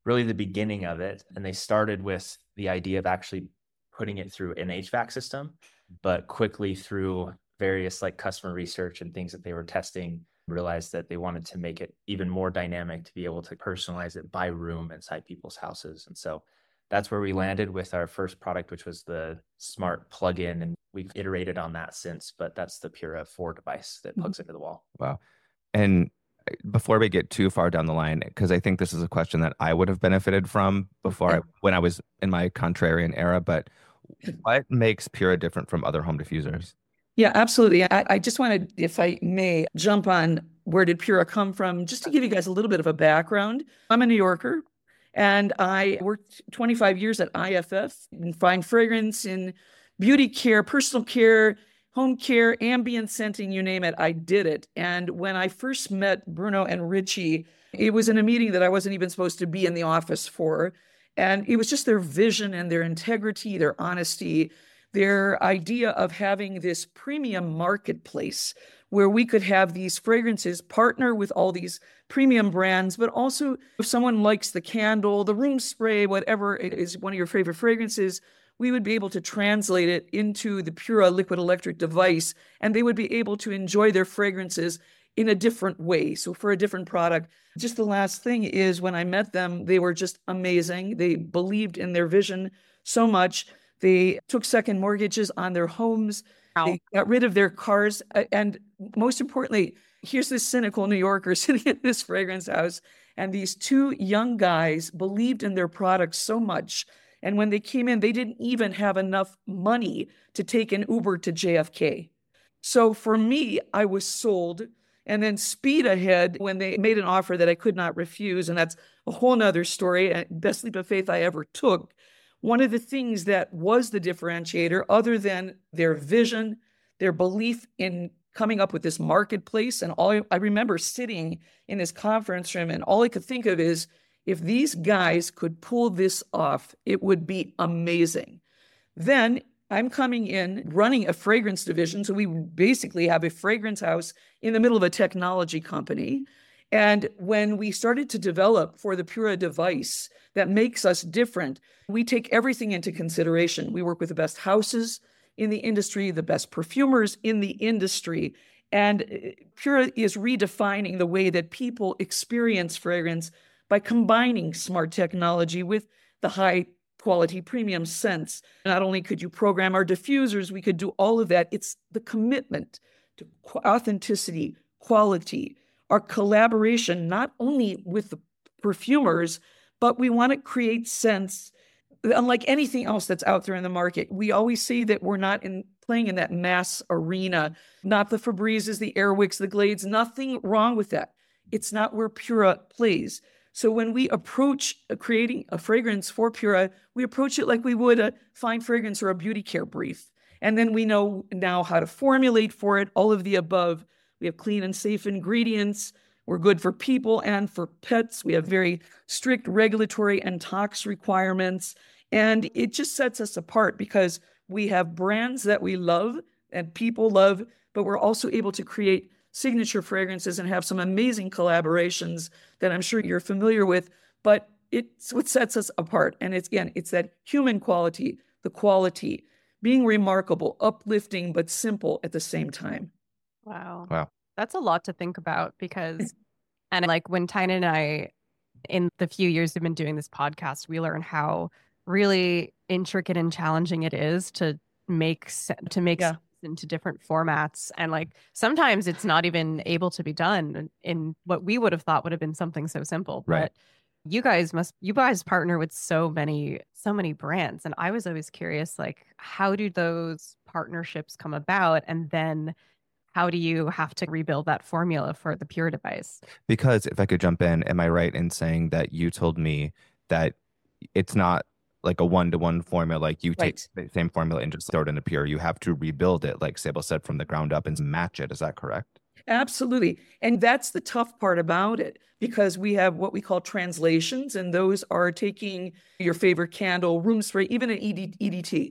really the beginning of it. And they started with the idea of actually putting it through an H V A C system, but quickly through various like customer research and things that they were testing, realized that they wanted to make it even more dynamic to be able to personalize it by room inside people's houses. And so that's where we landed with our first product, which was the smart plug-in. And we've iterated on that since, but that's the Pura four device that plugs mm-hmm. into the wall. Wow. And before we get too far down the line, because I think this is a question that I would have benefited from before I, when I was in my contrarian era, but what makes Pura different from other home diffusers? Yeah, absolutely. I, I just wanted, if I may, jump on where did Pura come from, just to give you guys a little bit of a background. I'm a New Yorker, and I worked twenty-five years at I F F in fine fragrance, in beauty care, personal care, home care, ambient scenting, you name it, I did it. And when I first met Bruno and Richie, it was in a meeting that I wasn't even supposed to be in the office for. And it was just their vision and their integrity, their honesty, their idea of having this premium marketplace where we could have these fragrances partner with all these premium brands, but also if someone likes the candle, the room spray, whatever it is one of your favorite fragrances, we would be able to translate it into the Pura liquid electric device, and they would be able to enjoy their fragrances in a different way. So for a different product. Just the last thing is, when I met them, they were just amazing. They believed in their vision so much. They took second mortgages on their homes. Ow. They got rid of their cars. And most importantly, here's this cynical New Yorker sitting at this fragrance house, and these two young guys believed in their product so much. And when they came in, they didn't even have enough money to take an Uber to J F K. So for me, I was sold. And then speed ahead when they made an offer that I could not refuse. And that's a whole nother story. Best leap of faith I ever took. One of the things that was the differentiator, other than their vision, their belief in coming up with this marketplace, and all I remember sitting in this conference room, and all I could think of is, if these guys could pull this off, it would be amazing. Then I'm coming in running a fragrance division. So we basically have a fragrance house in the middle of a technology company. And when we started to develop for the Pura device that makes us different, we take everything into consideration. We work with the best houses in the industry, the best perfumers in the industry. And Pura is redefining the way that people experience fragrance by combining smart technology with the high quality premium scents. Not only could you program our diffusers, we could do all of that. It's the commitment to authenticity, quality, our collaboration, not only with the perfumers, but we want to create scents unlike anything else that's out there in the market. We always say that we're not in playing in that mass arena, not the Febrezes, the Airwicks, the Glades, nothing wrong with that. It's not where Pura plays. So when we approach creating a fragrance for Pura, we approach it like we would a fine fragrance or a beauty care brief. And then we know now how to formulate for it, all of the above. We have clean and safe ingredients. We're good for people and for pets. We have very strict regulatory and tox requirements. And it just sets us apart because we have brands that we love and people love, but we're also able to create signature fragrances and have some amazing collaborations that I'm sure you're familiar with, but it's what sets us apart. And it's, again, it's that human quality, the quality, being remarkable, uplifting, but simple at the same time. Wow. Wow. That's a lot to think about because, and like when Tynan and I, in the few years we've been doing this podcast, we learn how really intricate and challenging it is to make, se- to make yeah. into different formats, and like sometimes it's not even able to be done in what we would have thought would have been something so simple. But right. you guys must you guys partner with so many so many brands, and I was always curious, like, how do those partnerships come about, and then how do you have to rebuild that formula for the Pura device? Because if I could jump in, am I right in saying that you told me that it's not like a one-to-one formula, like you take right. the same formula and just throw it in a Pura? You have to rebuild it, like Sable said, from the ground up and match it. Is that correct? Absolutely. And that's the tough part about it, because we have what we call translations, and those are taking your favorite candle, room spray, even an E D, E D T.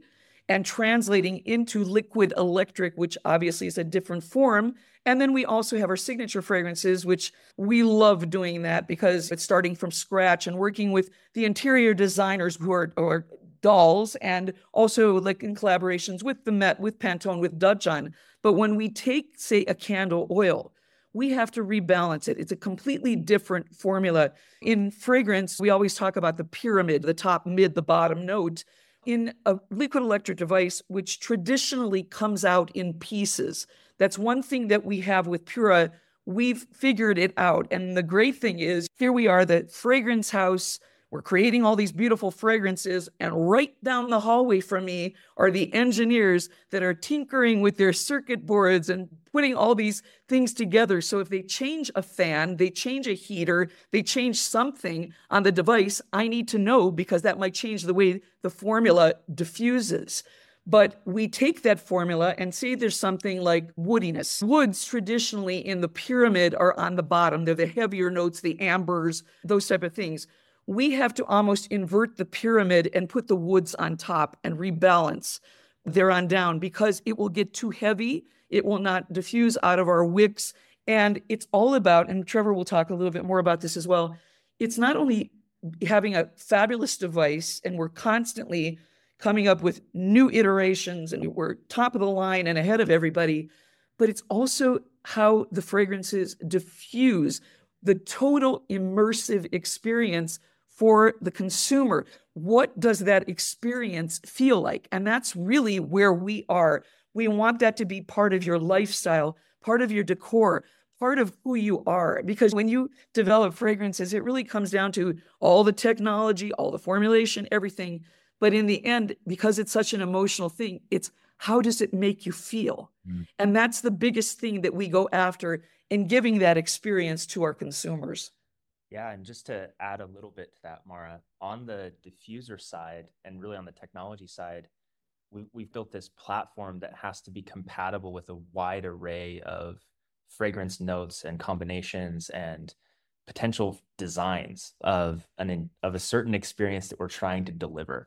and translating into liquid electric, which obviously is a different form. And then we also have our signature fragrances, which we love doing that because it's starting from scratch and working with the interior designers who are, are dolls, and also like in collaborations with the Met, with Pantone, with Dutch-On. But when we take, say, a candle oil, we have to rebalance it. It's a completely different formula. In fragrance, we always talk about the pyramid, the top, mid, the bottom note. In a liquid electric device, which traditionally comes out in pieces, that's one thing that we have with Pura. We've figured it out. And the great thing is, here we are, the fragrance house. We're creating all these beautiful fragrances, and right down the hallway from me are the engineers that are tinkering with their circuit boards and putting all these things together. So if they change a fan, they change a heater, they change something on the device, I need to know, because that might change the way the formula diffuses. But we take that formula and say there's something like woodiness. Woods traditionally in the pyramid are on the bottom. They're the heavier notes, the ambers, those type of things. We have to almost invert the pyramid and put the woods on top and rebalance there on down, because it will get too heavy. It will not diffuse out of our wicks. And it's all about, and Trevor will talk a little bit more about this as well, it's not only having a fabulous device, and we're constantly coming up with new iterations, and we're top of the line and ahead of everybody, but it's also how the fragrances diffuse, the total immersive experience for the consumer. What does that experience feel like? And that's really where we are. We want that to be part of your lifestyle, part of your decor, part of who you are. Because when you develop fragrances, it really comes down to all the technology, all the formulation, everything. But in the end, because it's such an emotional thing, it's how does it make you feel? Mm. And that's the biggest thing that we go after in giving that experience to our consumers. Yeah, and just to add a little bit to that, Mara, on the diffuser side and really on the technology side, we, we've built this platform that has to be compatible with a wide array of fragrance notes and combinations and potential designs of an of a certain experience that we're trying to deliver.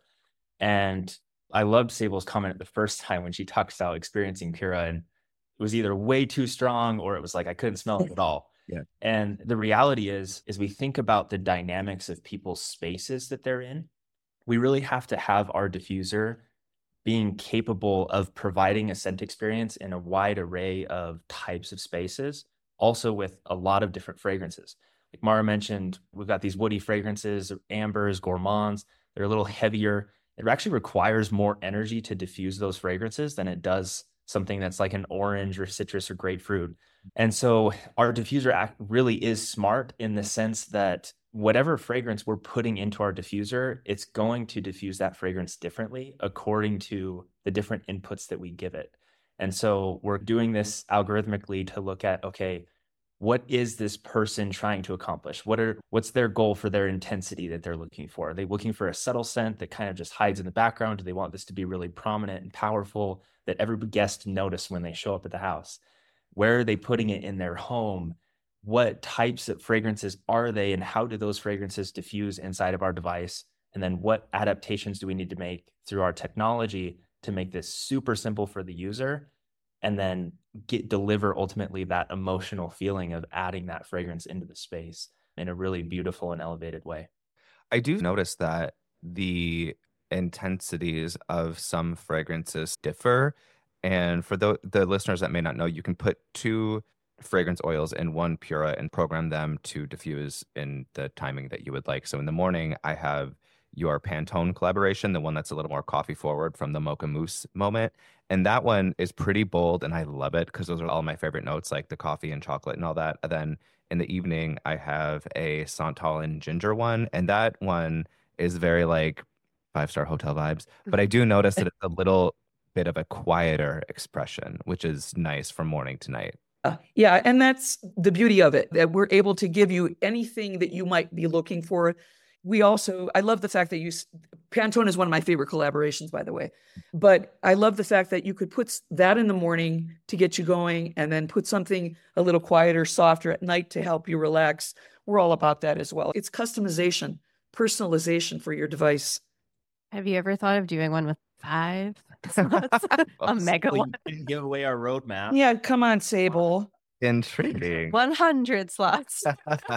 And I loved Sable's comment the first time when she talked about experiencing Pura, and it was either way too strong or it was like I couldn't smell it at all. Yeah. And the reality is, is we think about the dynamics of people's spaces that they're in. We really have to have our diffuser being capable of providing a scent experience in a wide array of types of spaces, also with a lot of different fragrances. Like Mara mentioned, we've got these woody fragrances, ambers, gourmands. They're a little heavier. It actually requires more energy to diffuse those fragrances than it does something that's like an orange or citrus or grapefruit. And so our diffuser act really is smart in the sense that whatever fragrance we're putting into our diffuser, it's going to diffuse that fragrance differently according to the different inputs that we give it. And so we're doing this algorithmically to look at, okay, what is this person trying to accomplish? What are what's their goal for their intensity that they're looking for? Are they looking for a subtle scent that kind of just hides in the background? Do they want this to be really prominent and powerful that every guest notice when they show up at the house? Where are they putting it in their home? What types of fragrances are they, and how do those fragrances diffuse inside of our device? And then what adaptations do we need to make through our technology to make this super simple for the user, and then get deliver ultimately that emotional feeling of adding that fragrance into the space in a really beautiful and elevated way. I do notice that the intensities of some fragrances differ. And for the, the listeners that may not know, you can put two fragrance oils in one Pura and program them to diffuse in the timing that you would like. So in the morning, I have your Pantone collaboration, the one that's a little more coffee forward from the Mocha Mousse moment. And that one is pretty bold, and I love it because those are all my favorite notes, like the coffee and chocolate and all that. And then in the evening, I have a Santal and ginger one, and that one is very like five-star hotel vibes. But I do notice that it's a little bit of a quieter expression, which is nice from morning to night. Uh, yeah, and that's the beauty of it, that we're able to give you anything that you might be looking for. We also, I love the fact that you, Pantone is one of my favorite collaborations, by the way, but I love the fact that you could put that in the morning to get you going and then put something a little quieter, softer at night to help you relax. We're all about that as well. It's customization, personalization for your device. Have you ever thought of doing one with five slots. A mega We one. didn't give away our roadmap. Yeah, come on, Sable. Intriguing. one hundred slots.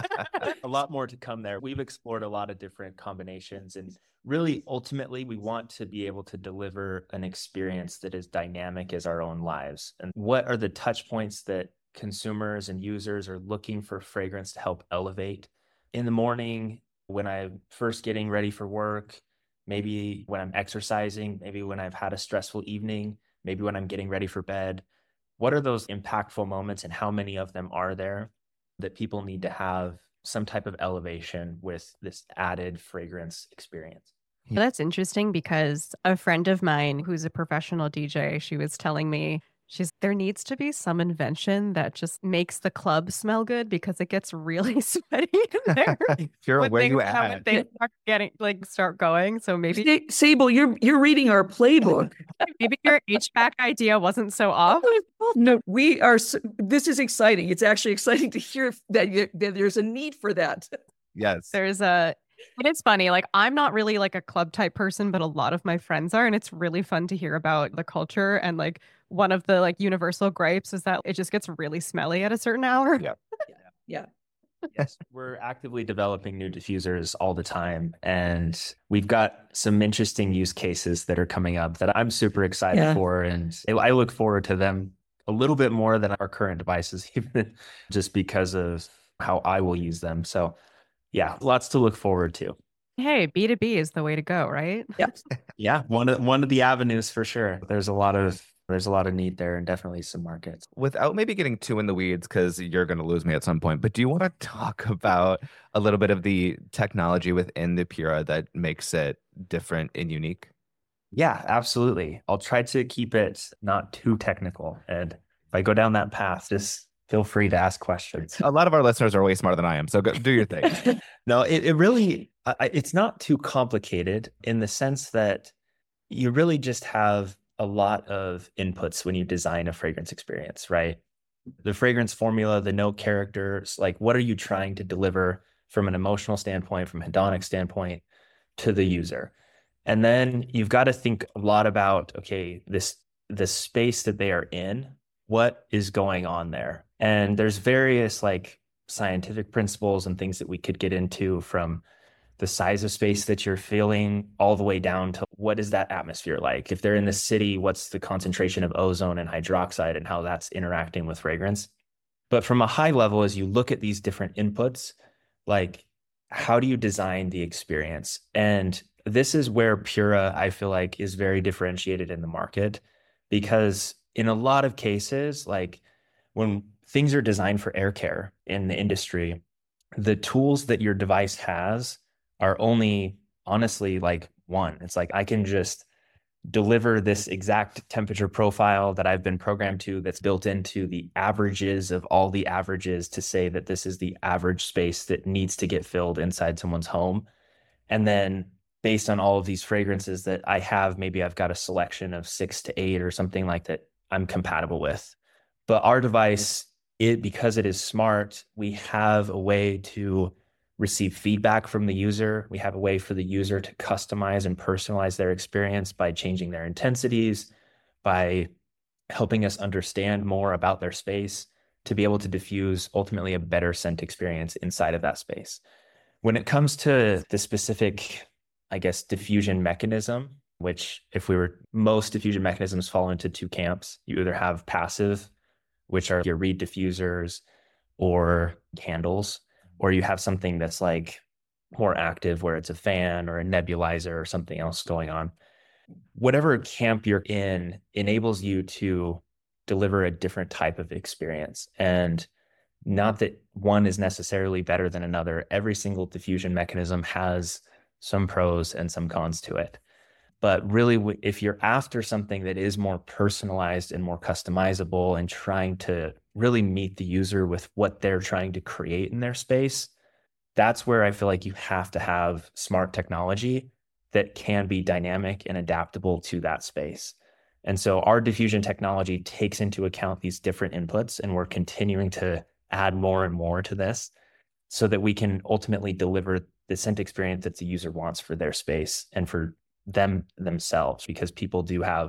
A lot more to come there. We've explored a lot of different combinations, and really ultimately we want to be able to deliver an experience that is dynamic as our own lives. And what are the touch points that consumers and users are looking for fragrance to help elevate? In the morning, when I'm first getting ready for work, maybe when I'm exercising, maybe when I've had a stressful evening, maybe when I'm getting ready for bed. What are those impactful moments, and how many of them are there that people need to have some type of elevation with this added fragrance experience? Well, that's interesting because a friend of mine who's a professional D J, she was telling me, she's there needs to be some invention that just makes the club smell good because it gets really sweaty in there. Pure, when where things you come- when at? they start getting like start going. So maybe Sa- Sable, you're you're reading our playbook. maybe your H V A C idea wasn't so off. No, we are. s- This is exciting. It's actually exciting to hear that, you, that there's a need for that. Yes. There's a and it's funny, like I'm not really like a club type person, but a lot of my friends are, and it's really fun to hear about the culture. And like one of the like universal gripes is that it just gets really smelly at a certain hour. Yeah. Yeah. Yes, we're actively developing new diffusers all the time, and we've got some interesting use cases that are coming up that I'm super excited Yeah. for, and I look forward to them a little bit more than our current devices, even just because of how I will use them. So yeah, lots to look forward to. Hey, B two B is the way to go, right? Yeah, one of one of the avenues for sure. There's a lot of there's a lot of need there, and definitely some markets. Without maybe getting too in the weeds, because you're going to lose me at some point, but do you want to talk about a little bit of the technology within the Pura that makes it different and unique? Yeah, absolutely. I'll try to keep it not too technical, and if I go down that path, just feel free to ask questions. A lot of our listeners are way smarter than I am, so go, do your thing. No, it, it really, I, it's not too complicated in the sense that you really just have a lot of inputs when you design a fragrance experience, right? The fragrance formula, the note characters, like what are you trying to deliver from an emotional standpoint, from a hedonic standpoint to the user? And then you've got to think a lot about, okay, this, the space that they are in, what is going on there? And there's various like scientific principles and things that we could get into, from the size of space that you're feeling all the way down to what is that atmosphere like? If they're in the city, what's the concentration of ozone and hydroxide and how that's interacting with fragrance? But from a high level, as you look at these different inputs, like how do you design the experience? And this is where Pura, I feel like, is very differentiated in the market, because in a lot of cases, like when things are designed for air care in the industry, the tools that your device has are only honestly like one. It's like I can just deliver this exact temperature profile that I've been programmed to, that's built into the averages of all the averages to say that this is the average space that needs to get filled inside someone's home. And then based on all of these fragrances that I have, maybe I've got a selection of six to eight or something like that I'm compatible with. But our device, it because it is smart, we have a way to receive feedback from the user. We have a way for the user to customize and personalize their experience by changing their intensities, by helping us understand more about their space, to be able to diffuse ultimately a better scent experience inside of that space. When it comes to the specific, I guess, diffusion mechanism, which if we were, most diffusion mechanisms fall into two camps. You either have passive, which are your reed diffusers or candles, or you have something that's like more active where it's a fan or a nebulizer or something else going on. Whatever camp you're in enables you to deliver a different type of experience. And not that one is necessarily better than another. Every single diffusion mechanism has some pros and some cons to it. But really, if you're after something that is more personalized and more customizable and trying to really meet the user with what they're trying to create in their space, that's where I feel like you have to have smart technology that can be dynamic and adaptable to that space. And so our diffusion technology takes into account these different inputs, and we're continuing to add more and more to this so that we can ultimately deliver the scent experience that the user wants for their space and for them themselves, because people do have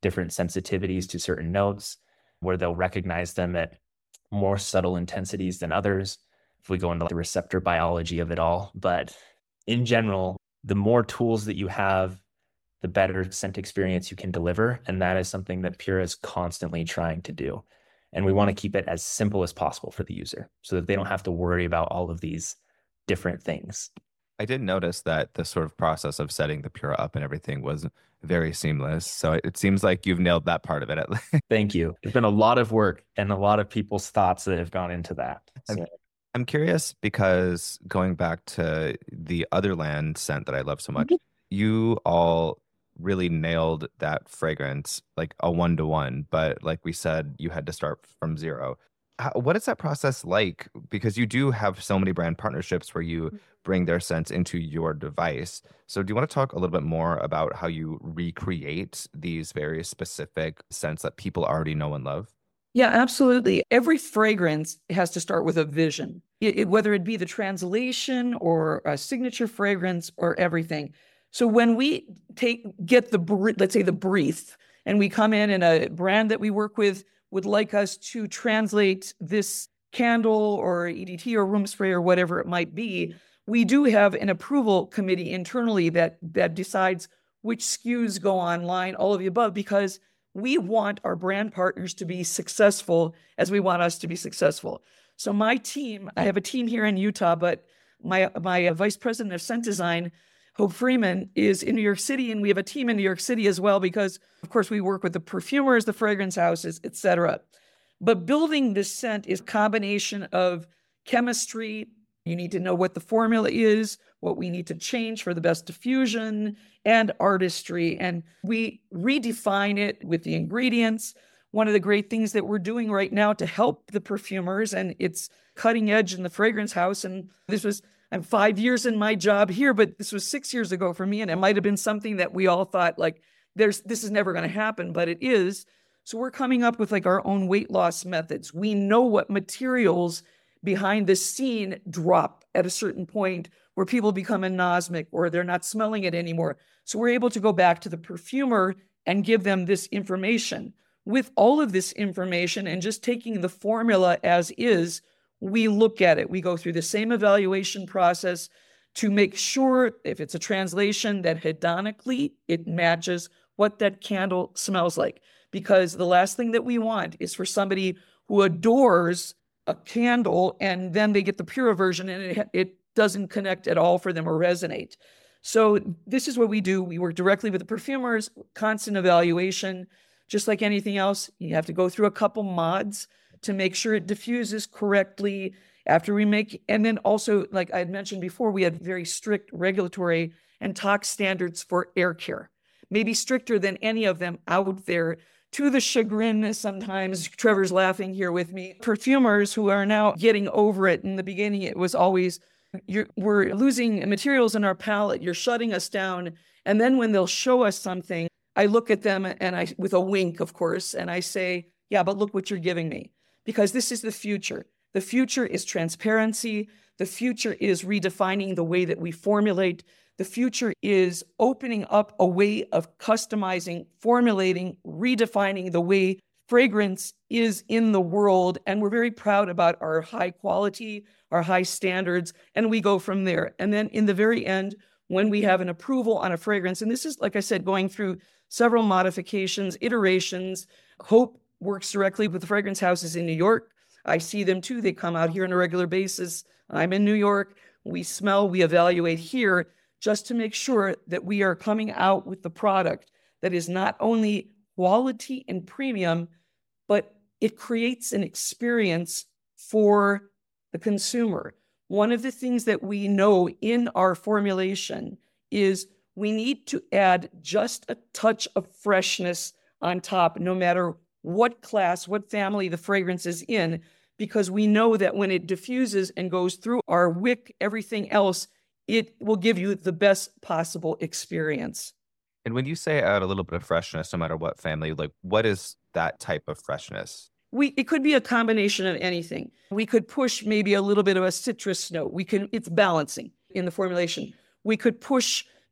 different sensitivities to certain notes, where they'll recognize them at more subtle intensities than others, if we go into the receptor biology of it all. But in general, the more tools that you have, the better scent experience you can deliver. And that is something that Pura is constantly trying to do. And we want to keep it as simple as possible for the user so that they don't have to worry about all of these different things. I did notice that the sort of process of setting the Pura up and everything was very seamless. So it seems like you've nailed that part of it at least. Thank you. There's been a lot of work and a lot of people's thoughts that have gone into that. So. I'm, I'm curious because going back to the Otherland scent that I love so much, mm-hmm. you all really nailed that fragrance like a one-to-one, but like we said, you had to start from zero. How, what is that process like? Because you do have so many brand partnerships where you bring their scents into your device. So do you want to talk a little bit more about how you recreate these very specific scents that people already know and love? Yeah, absolutely. Every fragrance has to start with a vision, it, it, whether it be the translation or a signature fragrance or everything. So when we take get the, let's say the brief, and we come in and a brand that we work with would like us to translate this candle or E D T or room spray or whatever it might be, we do have an approval committee internally that that decides which S K Us go online, all of the above, because we want our brand partners to be successful as we want us to be successful. So my team, I have a team here in Utah, but my my vice president of scent design, Hope Freeman, is in New York City, and we have a team in New York City as well because, of course, we work with the perfumers, the fragrance houses, et cetera. But building this scent is a combination of chemistry. You need to know what the formula is, what we need to change for the best diffusion, and artistry. And we redefine it with the ingredients. One of the great things that we're doing right now to help the perfumers, and it's cutting edge in the fragrance house, and this was I'm five years in my job here, but this was six years ago for me, and it might have been something that we all thought, like, there's this is never going to happen, but it is. So we're coming up with like our own weight loss methods. We know what materials behind the scene drop at a certain point where people become anosmic or they're not smelling it anymore. So we're able to go back to the perfumer and give them this information. With all of this information and just taking the formula as is, we look at it. We go through the same evaluation process to make sure if it's a translation that hedonically it matches what that candle smells like. Because the last thing that we want is for somebody who adores a candle and then they get the Pura version and it, it doesn't connect at all for them or resonate. So this is what we do. We work directly with the perfumers, constant evaluation. Just like anything else, you have to go through a couple mods to make sure it diffuses correctly after we make, and then also, like I had mentioned before, we had very strict regulatory and tox standards for air care, maybe stricter than any of them out there, to the chagrin sometimes. Trevor's laughing here with me. Perfumers who are now getting over it. In the beginning, it was always, you're, we're losing materials in our palette, you're shutting us down. And then when they'll show us something, I look at them and I, with a wink, of course, and I say, yeah, but look what you're giving me. Because this is the future. The future is transparency. The future is redefining the way that we formulate. The future is opening up a way of customizing, formulating, redefining the way fragrance is in the world. And we're very proud about our high quality, our high standards, and we go from there. And then in the very end, when we have an approval on a fragrance, and this is, like I said, going through several modifications, iterations. Hope works directly with the fragrance houses in New York. I see them too. They come out here on a regular basis. I'm in New York. We smell, we evaluate here just to make sure that we are coming out with the product that is not only quality and premium, but it creates an experience for the consumer. One of the things that we know in our formulation is we need to add just a touch of freshness on top, no matter what class, what family the fragrance is in, because we know that when it diffuses and goes through our wick, everything else, it will give you the best possible experience. And when you say add a little bit of freshness, no matter what family, like what is that type of freshness? We, it could be a combination of anything. We could push maybe a little bit of a citrus note. We can, it's balancing in the formulation. We could push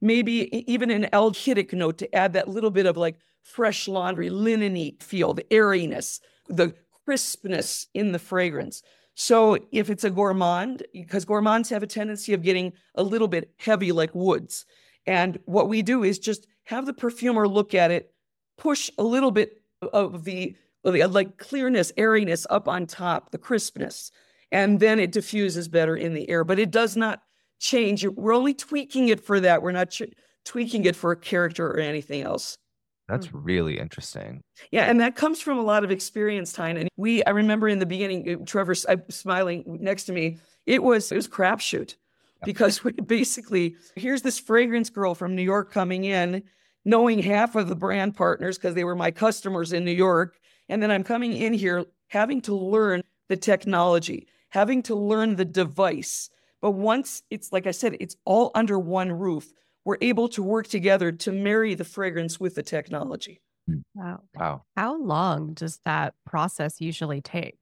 maybe e- even an alginic note to add that little bit of like fresh laundry, linen-y feel, the airiness, the crispness in the fragrance. So if it's a gourmand, because gourmands have a tendency of getting a little bit heavy like woods. And what we do is just have the perfumer look at it, push a little bit of the, of the like clearness, airiness up on top, the crispness, and then it diffuses better in the air. But it does not change. We're only tweaking it for that. We're not ch- tweaking it for a character or anything else. That's really interesting. Yeah, and that comes from a lot of experience, Tyne. And we, I remember in the beginning, Trevor smiling next to me. It was it was crapshoot, because we basically, here's this fragrance girl from New York coming in, knowing half of the brand partners because they were my customers in New York, and then I'm coming in here having to learn the technology, having to learn the device. But once it's, like I said, it's all under one roof, we're able to work together to marry the fragrance with the technology. Wow. Wow. How long does that process usually take?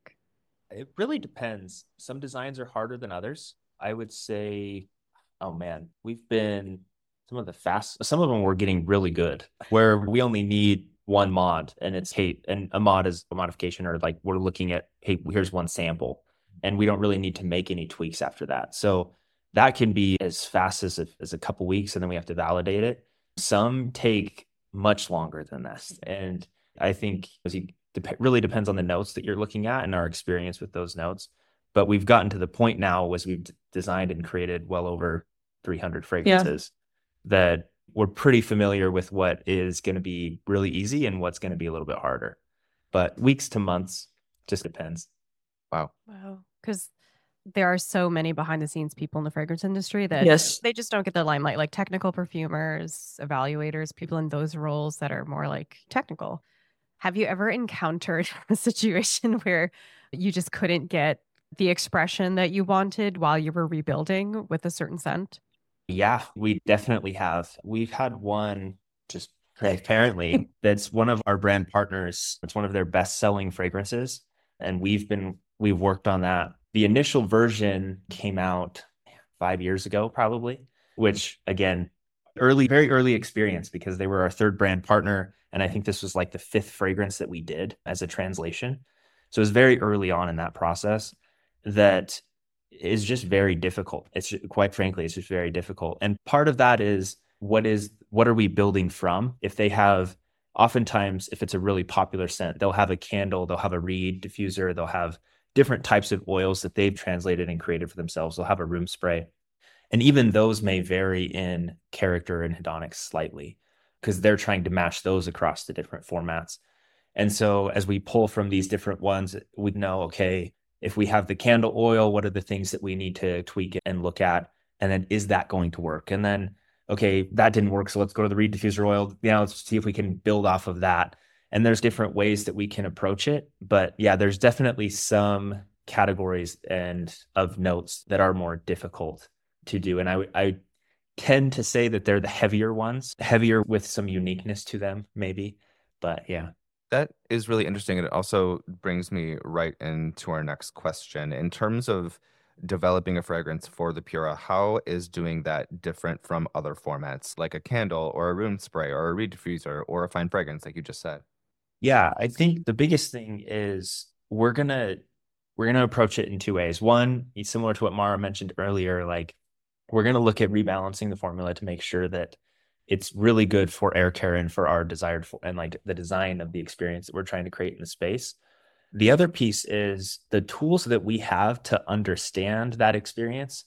It really depends. Some designs are harder than others. I would say, oh man, we've been some of the fast, some of them we're getting really good, where we only need one mod and it's, hey, and a mod is a modification, or like we're looking at, hey, here's one sample and we don't really need to make any tweaks after that. So that can be as fast as a, as a couple weeks, and then we have to validate it. Some take much longer than this. And I think it really depends on the notes that you're looking at and our experience with those notes. But we've gotten to the point now, as we've designed and created well over three hundred fragrances, yeah, that we're pretty familiar with what is going to be really easy and what's going to be a little bit harder. But weeks to months, just depends. Wow. Wow. Because there are so many behind the scenes people in the fragrance industry that Yes. they just don't get the limelight, like technical perfumers, evaluators, people in those roles that are more like technical. Have you ever encountered a situation where you just couldn't get the expression that you wanted while you were rebuilding with a certain scent? Yeah, we definitely have. We've had one, just transparently, that's one of our brand partners. It's one of their best selling fragrances. And we've been, we've worked on that. The initial version came out five years ago, probably, which again, early, very early experience, because they were our third brand partner. And I think this was like the fifth fragrance that we did as a translation. So it was very early on in that process that is just very difficult. It's just, quite frankly, it's just very difficult. And part of that is what is, what are we building from? If they have, oftentimes, if it's a really popular scent, they'll have a candle, they'll have a reed diffuser, they'll have different types of oils that they've translated and created for themselves. They'll have a room spray. And even those may vary in character and hedonics slightly, because they're trying to match those across the different formats. And so as we pull from these different ones, we know, okay, if we have the candle oil, what are the things that we need to tweak and look at? And then is that going to work? And then, okay, that didn't work, so let's go to the reed diffuser oil. Yeah, let's see if we can build off of that. And there's different ways that we can approach it. But yeah, there's definitely some categories and of notes that are more difficult to do. And I, I tend to say that they're the heavier ones, heavier with some uniqueness to them, maybe. But yeah. That is really interesting. And it also brings me right into our next question. In terms of developing a fragrance for the Pura, how is doing that different from other formats, like a candle or a room spray or a reed diffuser or a fine fragrance, like you just said? Yeah, I think the biggest thing is we're gonna we're gonna approach it in two ways. One, similar to what Mara mentioned earlier, like we're gonna look at rebalancing the formula to make sure that it's really good for air care and for our desired for, and like the design of the experience that we're trying to create in the space. The other piece is the tools that we have to understand that experience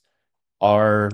are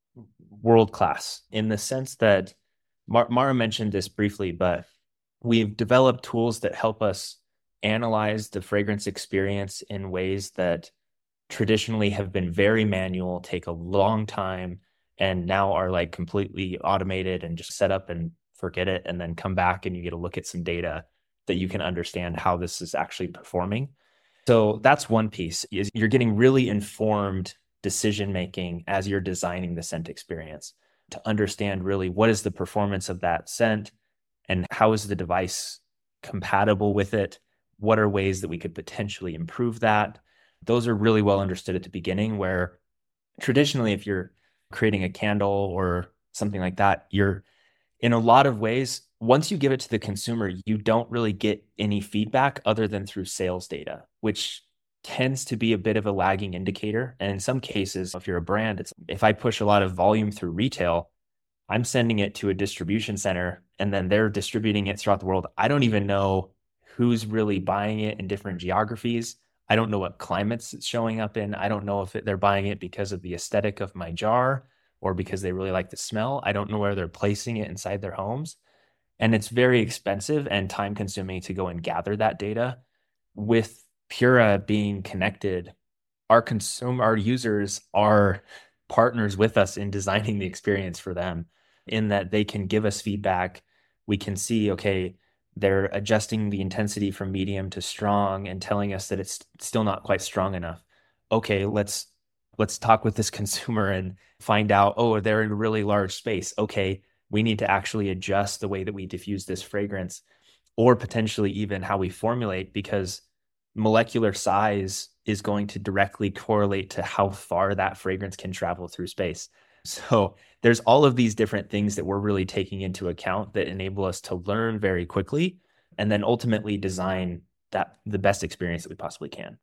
world-class, in the sense that Mar- Mara mentioned this briefly, but we've developed tools that help us analyze the fragrance experience in ways that traditionally have been very manual, take a long time, and now are like completely automated and just set up and forget it, and then come back and you get to look at some data that you can understand how this is actually performing. So that's one piece, is you're getting really informed decision making as you're designing the scent experience to understand really what is the performance of that scent and how is the device compatible with it? What are ways that we could potentially improve that? Those are really well understood at the beginning, where traditionally, if you're creating a candle or something like that, you're in a lot of ways, once you give it to the consumer, you don't really get any feedback other than through sales data, which tends to be a bit of a lagging indicator. And in some cases, if you're a brand, it's if I push a lot of volume through retail, I'm sending it to a distribution center and then they're distributing it throughout the world. I don't even know who's really buying it in different geographies. I don't know what climates it's showing up in. I don't know if it, they're buying it because of the aesthetic of my jar or because they really like the smell. I don't know where they're placing it inside their homes. And it's very expensive and time consuming to go and gather that data. With Pura being connected, our consumer, our users are partners with us in designing the experience for them, in that they can give us feedback. We can see, okay, they're adjusting the intensity from medium to strong and telling us that it's still not quite strong enough. Okay, let's let's talk with this consumer and find out, oh, they're in a really large space. Okay, we need to actually adjust the way that we diffuse this fragrance, or potentially even how we formulate, because molecular size is going to directly correlate to how far that fragrance can travel through space. So there's all of these different things that we're really taking into account that enable us to learn very quickly and then ultimately design that the best experience that we possibly can.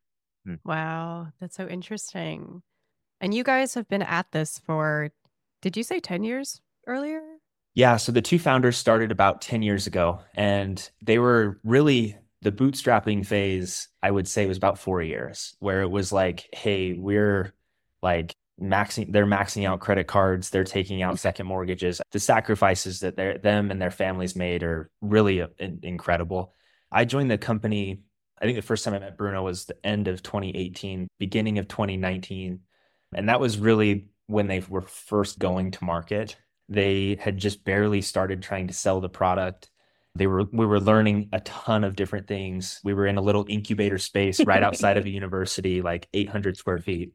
Wow, that's so interesting. And you guys have been at this for, did you say ten years earlier? Yeah, so the two founders started about ten years ago, and they were really the bootstrapping phase, I would say, was about four years, where it was like, hey, we're like maxing, they're maxing out credit cards, they're taking out second mortgages. The sacrifices that they're, them and their families made are really uh, incredible. I joined the company, I think the first time I met Bruno was the end of twenty eighteen, beginning of twenty nineteen. And that was really when they were first going to market. They had just barely started trying to sell the product. They were we were learning a ton of different things. We were in a little incubator space right outside of a university, like eight hundred square feet.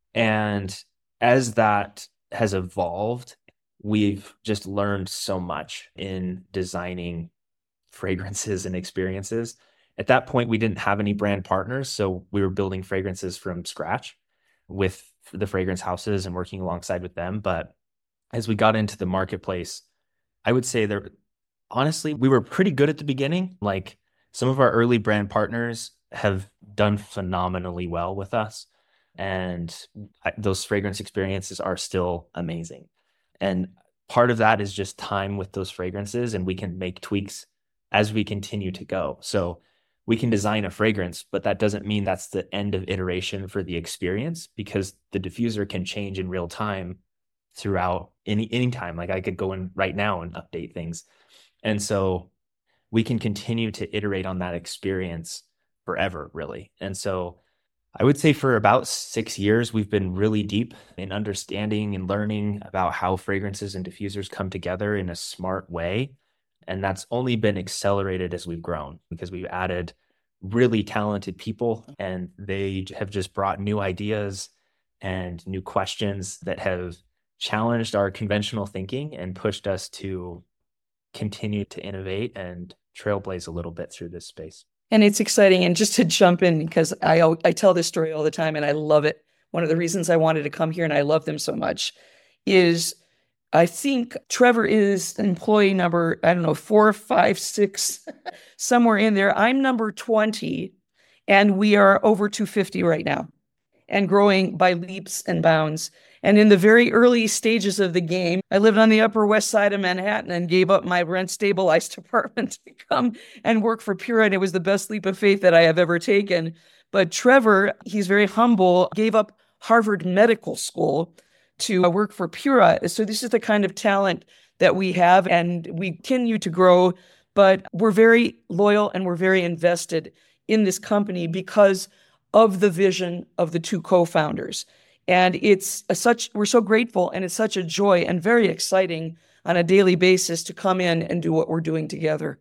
And as that has evolved, we've just learned so much in designing fragrances and experiences. At that point, we didn't have any brand partners, so we were building fragrances from scratch with the fragrance houses and working alongside with them. But as we got into the marketplace, I would say there, honestly, we were pretty good at the beginning. Like some of our early brand partners have done phenomenally well with us. And I, those fragrance experiences are still amazing. And part of that is just time with those fragrances, and we can make tweaks as we continue to go. So we can design a fragrance, but that doesn't mean that's the end of iteration for the experience, because the diffuser can change in real time throughout any any time. Like I could go in right now and update things. And so we can continue to iterate on that experience forever, really. And so I would say for about six years, we've been really deep in understanding and learning about how fragrances and diffusers come together in a smart way. And that's only been accelerated as we've grown, because we've added really talented people, and they have just brought new ideas and new questions that have challenged our conventional thinking and pushed us to continue to innovate and trailblaze a little bit through this space. And it's exciting. And just to jump in, because I I tell this story all the time and I love it. One of the reasons I wanted to come here and I love them so much is I think Trevor is employee number, I don't know, four, five, six, somewhere in there. I'm number twenty, and we are over two hundred fifty right now and growing by leaps and bounds. And in the very early stages of the game, I lived on the Upper West Side of Manhattan and gave up my rent-stabilized apartment to come and work for Pura, and it was the best leap of faith that I have ever taken. But Trevor, he's very humble, gave up Harvard Medical School to work for Pura. So this is the kind of talent that we have, and we continue to grow, but we're very loyal and we're very invested in this company because of the vision of the two co-founders. And it's a such, we're so grateful, and it's such a joy and very exciting on a daily basis to come in and do what we're doing together.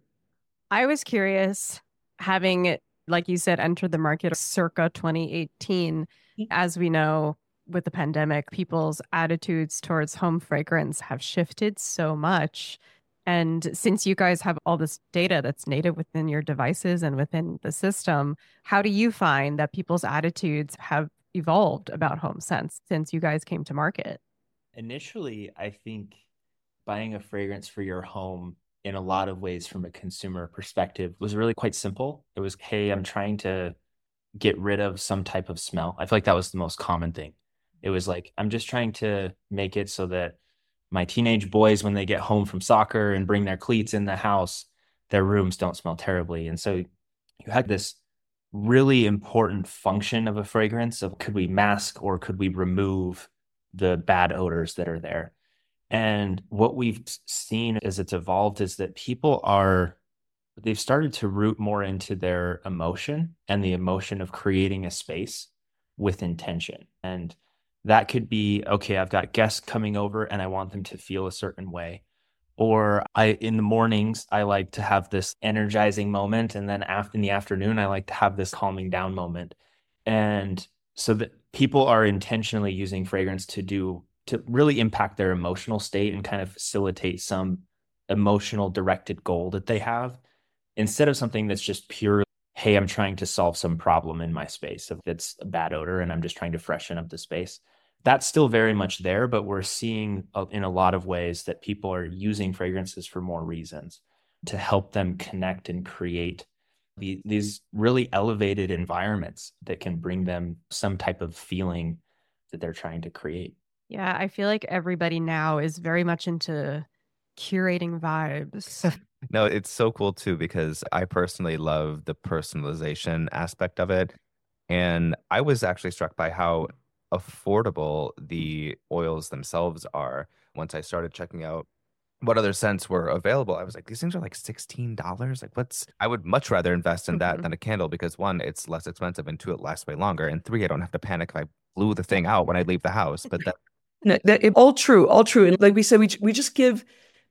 I was curious, having, like you said, entered the market circa twenty eighteen, as we know, with the pandemic, people's attitudes towards home fragrance have shifted so much. And since you guys have all this data that's native within your devices and within the system, how do you find that people's attitudes have evolved about home scents since you guys came to market? Initially, I think buying a fragrance for your home in a lot of ways from a consumer perspective was really quite simple. It was, hey, I'm trying to get rid of some type of smell. I feel like that was the most common thing. It was like, I'm just trying to make it so that my teenage boys, when they get home from soccer and bring their cleats in the house, their rooms don't smell terribly. And so you had this really important function of a fragrance of, could we mask or could we remove the bad odors that are there? And what we've seen as it's evolved is that people are, they've started to root more into their emotion and the emotion of creating a space with intention. And that could be, okay, I've got guests coming over and I want them to feel a certain way. Or I, in the mornings, I like to have this energizing moment. And then after, in the afternoon, I like to have this calming down moment. And so that people are intentionally using fragrance to do, to really impact their emotional state and kind of facilitate some emotional directed goal that they have, instead of something that's just pure, hey, I'm trying to solve some problem in my space. If it's a bad odor and I'm just trying to freshen up the space. That's still very much there, but we're seeing in a lot of ways that people are using fragrances for more reasons to help them connect and create the, these really elevated environments that can bring them some type of feeling that they're trying to create. Yeah, I feel like everybody now is very much into curating vibes. No, it's so cool too, because I personally love the personalization aspect of it. And I was actually struck by how affordable the oils themselves are. Once I started checking out what other scents were available, I was like, these things are like sixteen dollars. Like, what's, I would much rather invest in that Mhm. than a candle, because one, it's less expensive, and two, it lasts way longer. And three, I don't have to panic if I blew the thing out when I leave the house. But that, No, that, it- all true, all true. And like we said, we, we just give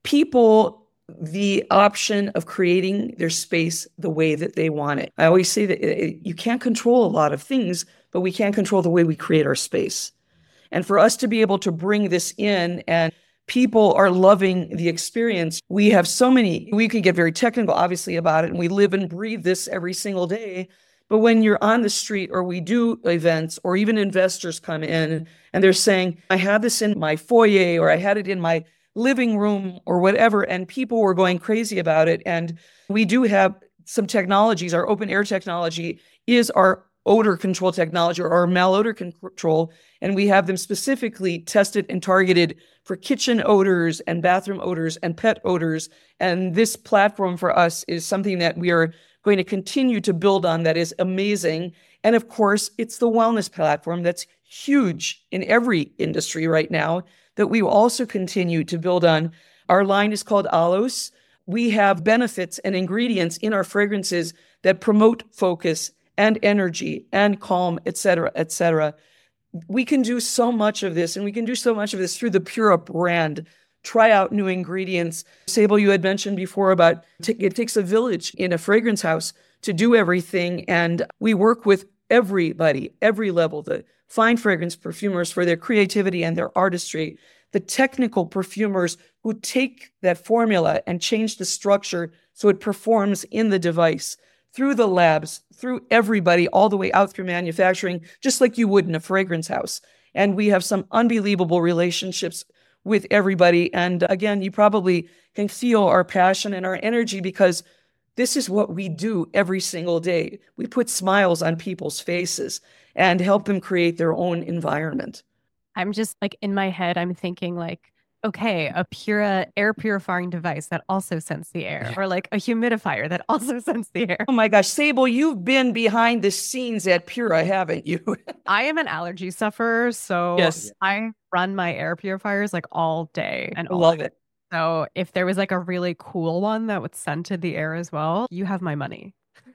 people the option of creating their space the way that they want it. I always say that it, it- you can't control a lot of things, but we can control the way we create our space. And for us to be able to bring this in, and people are loving the experience, we have so many, we can get very technical, obviously, about it, and we live and breathe this every single day. But when you're on the street, or we do events, or even investors come in and they're saying, I had this in my foyer, or I had it in my living room, or whatever, and people were going crazy about it. And we do have some technologies. Our open air technology is our odor control technology, or our malodor control. And we have them specifically tested and targeted for kitchen odors and bathroom odors and pet odors. And this platform for us is something that we are going to continue to build on, that is amazing. And of course, it's the wellness platform that's huge in every industry right now that we will also continue to build on. Our line is called Alos. We have benefits and ingredients in our fragrances that promote focus and energy and calm, et cetera, et cetera. We can do so much of this, and we can do so much of this through the Pura brand. Try out new ingredients. Sable, you had mentioned before about t- it takes a village in a fragrance house to do everything. And we work with everybody, every level, the fine fragrance perfumers for their creativity and their artistry, the technical perfumers who take that formula and change the structure so it performs in the device, through the labs, through everybody, all the way out through manufacturing, just like you would in a fragrance house. And we have some unbelievable relationships with everybody. And again, you probably can feel our passion and our energy, because this is what we do every single day. We put smiles on people's faces and help them create their own environment. I'm just like, in my head, I'm thinking like, okay, a Pura air purifying device that also scents the air, or like a humidifier that also scents the air. Oh my gosh, Sable, you've been behind the scenes at Pura, haven't you? I am an allergy sufferer, so Yes. I run my air purifiers like all day and I all love night. it. So if there was like a really cool one that would scented the air as well, you have my money.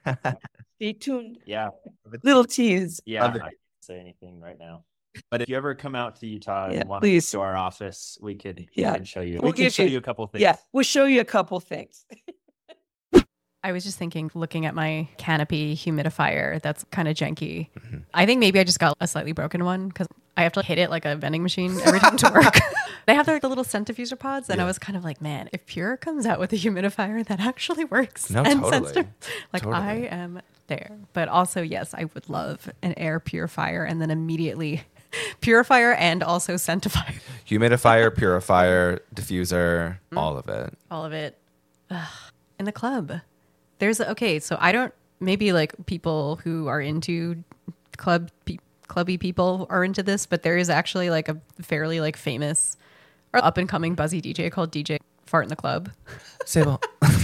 Stay tuned. Yeah. Little tease. Yeah. Other- I can't say anything right now. But if you ever come out to Utah and Yeah, want please. to our office, we could, Yeah. we could show you. We'll we can give show you- you a couple things. Yeah, we'll show you a couple things. I was just thinking, looking at my Canopy humidifier, that's kind of janky. Mm-hmm. I think maybe I just got a slightly broken one because I have to hit it like a vending machine every time to work. They have their, the little scent diffuser pods, and Yeah. I was kind of like, man, if Pure comes out with a humidifier that actually works, No, and totally. scents to- like Totally. I am there. But also, yes, I would love an air purifier, and then immediately Purifier and also scentifier. Humidifier, purifier, diffuser, all of it. All of it. Ugh. In the club. There's, okay, so I don't, maybe like people who are into club, pe- clubby people are into this, but there is actually like a fairly like famous or up and coming buzzy D J called D J Fart in the Club. Sable.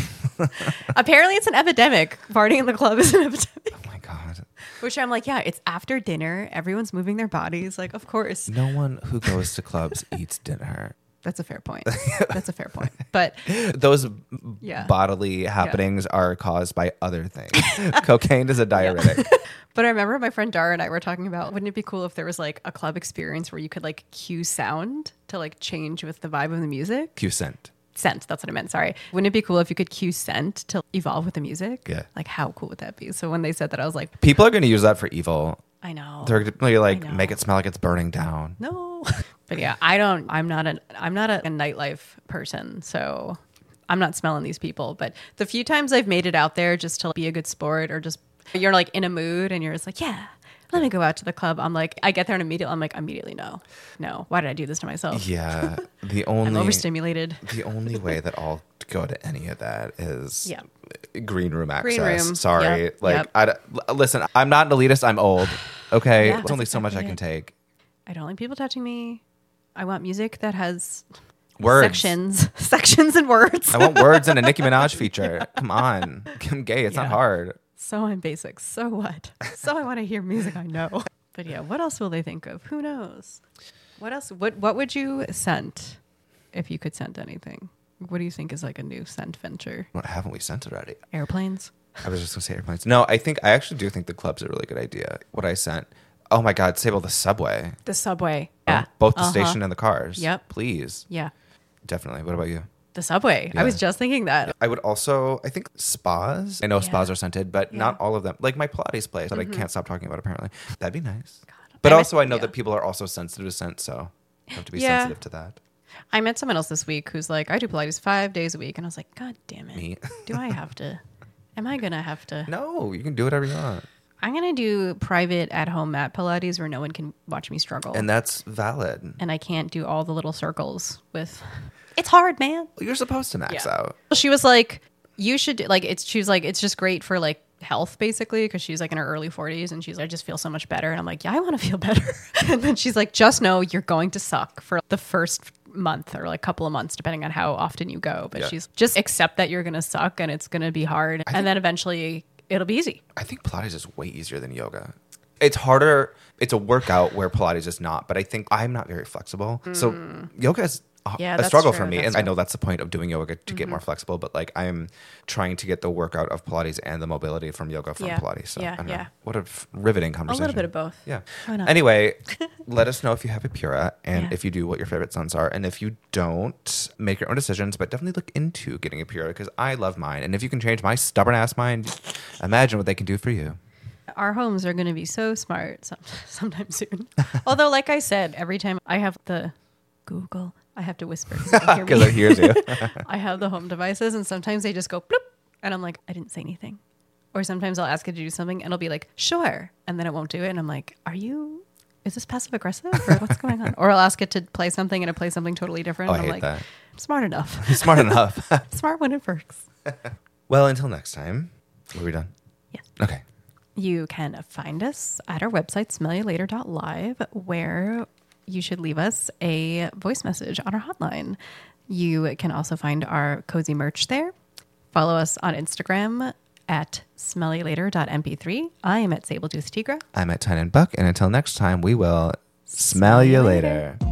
Apparently it's an epidemic. Farting in the club is an epidemic. Oh my God. Which I'm like, yeah, it's after dinner. Everyone's moving their bodies. Like, of course. No one who goes to clubs eats dinner. That's a fair point. That's a fair point. But those yeah. bodily happenings yeah. are caused by other things. Cocaine is a diuretic. Yeah. But I remember my friend Dara and I were talking about, wouldn't it be cool if there was like a club experience where you could like cue sound to like change with the vibe of the music? Cue scent. Scent, that's what I meant. Sorry. Wouldn't it be cool if you could cue scent to evolve with the music? Yeah. Like, how cool would that be? So when they said that, I was like, people are going to use that for evil. I know. They're going to like know. make it smell like it's burning down. No. But yeah, I don't, I'm not a, I'm not a, a nightlife person. So I'm not smelling these people. But the few times I've made it out there just to be a good sport or just, you're like in a mood and you're just like, yeah, let me go out to the club. I'm like, I get there and immediately, I'm like, immediately, no, no. Why did I do this to myself? Yeah. The only, I'm overstimulated. The only way that I'll go to any of that is yeah. green room access. Green room. Sorry. Yep. Like, Yep. I d- listen, I'm not an elitist. I'm old. Okay. Yeah, There's that's only so much I exactly can it. take. I don't like people touching me. I want music that has Words. sections, sections and words. I want words and a Nicki Minaj feature. Come on. I'm gay. It's Yeah. not hard. So I'm basic. So what? So I want to hear music I know. But yeah, what else will they think of? Who knows? What else? What What would you scent if you could scent anything? What do you think is like a new scent venture? What haven't we sent already? Airplanes? I was just going to say airplanes. No, I think, I actually do think the club's a really good idea. What I sent. Oh my God, Sable, the subway. The subway. Yeah. Both the Uh-huh. station and the cars. Yep. Please. Yeah. Definitely. What about you? The subway. Yeah. I was just thinking that. I would also, I think spas. I know Yeah. spas are scented, but Yeah. not all of them. Like my Pilates place that I can't stop talking about, apparently. That'd be nice. God. But I also, met- I know yeah. that people are also sensitive to scent, so you have to be Yeah. sensitive to that. I met someone else this week who's like, I do Pilates five days a week. And I was like, God damn it. Me. Do I have to? Am I going to have to? No, you can do whatever you want. I'm going to do private at-home mat Pilates where no one can watch me struggle. And that's valid. and I can't do all the little circles with. It's hard, man. You're supposed to max Yeah. out. She was like, you should do, like, it's, she was like, it's just great for like health basically. Cause she's like in her early forties and she's like, I just feel so much better. And I'm like, yeah, I want to feel better. And then she's like, just know you're going to suck for the first month or like couple of months, depending on how often you go. But Yeah. she's just accept that you're going to suck and it's going to be hard. think- And then eventually it'll be easy. I think Pilates is way easier than yoga. It's harder. It's a workout where Pilates is not, but I think I'm not very flexible. So yoga is a, Yeah, a that's struggle true. for me. That's And I true. know that's the point of doing yoga to get more flexible, but like I'm trying to get the workout of Pilates and the mobility from yoga from Yeah. Pilates. So Yeah, I don't yeah. know. What a f- riveting A conversation. little bit of both. Yeah. Why not? Anyway, let us know if you have a Pura and Yeah. if you do, what your favorite scents are. And if you don't, make your own decisions, but definitely look into getting a Pura because I love mine. And if you can change my stubborn ass mind, imagine what they can do for you. Our homes are going to be so smart some, sometime soon. Although, like I said, every time I have the Google, I have to whisper Because because it hears you. I have the home devices, and sometimes they just go bloop, and I'm like, I didn't say anything. Or sometimes I'll ask it to do something, and it'll be like, sure, and then it won't do it, and I'm like, are you? Is this passive aggressive or what's going on? Or I'll ask it to play something, and it plays something totally different. Oh, I and I'm hate like, that. smart enough, Smart enough. smart when it works. Well, until next time, are we done? Yes. Okay. You can find us at our website, smell you later dot live, where you should leave us a voice message on our hotline. You can also find our cozy merch there. Follow us on Instagram at smell you later dot m p three. I am at Sabletooth Tigra. I'm at Tyne and Buck, and until next time, we will smell you later.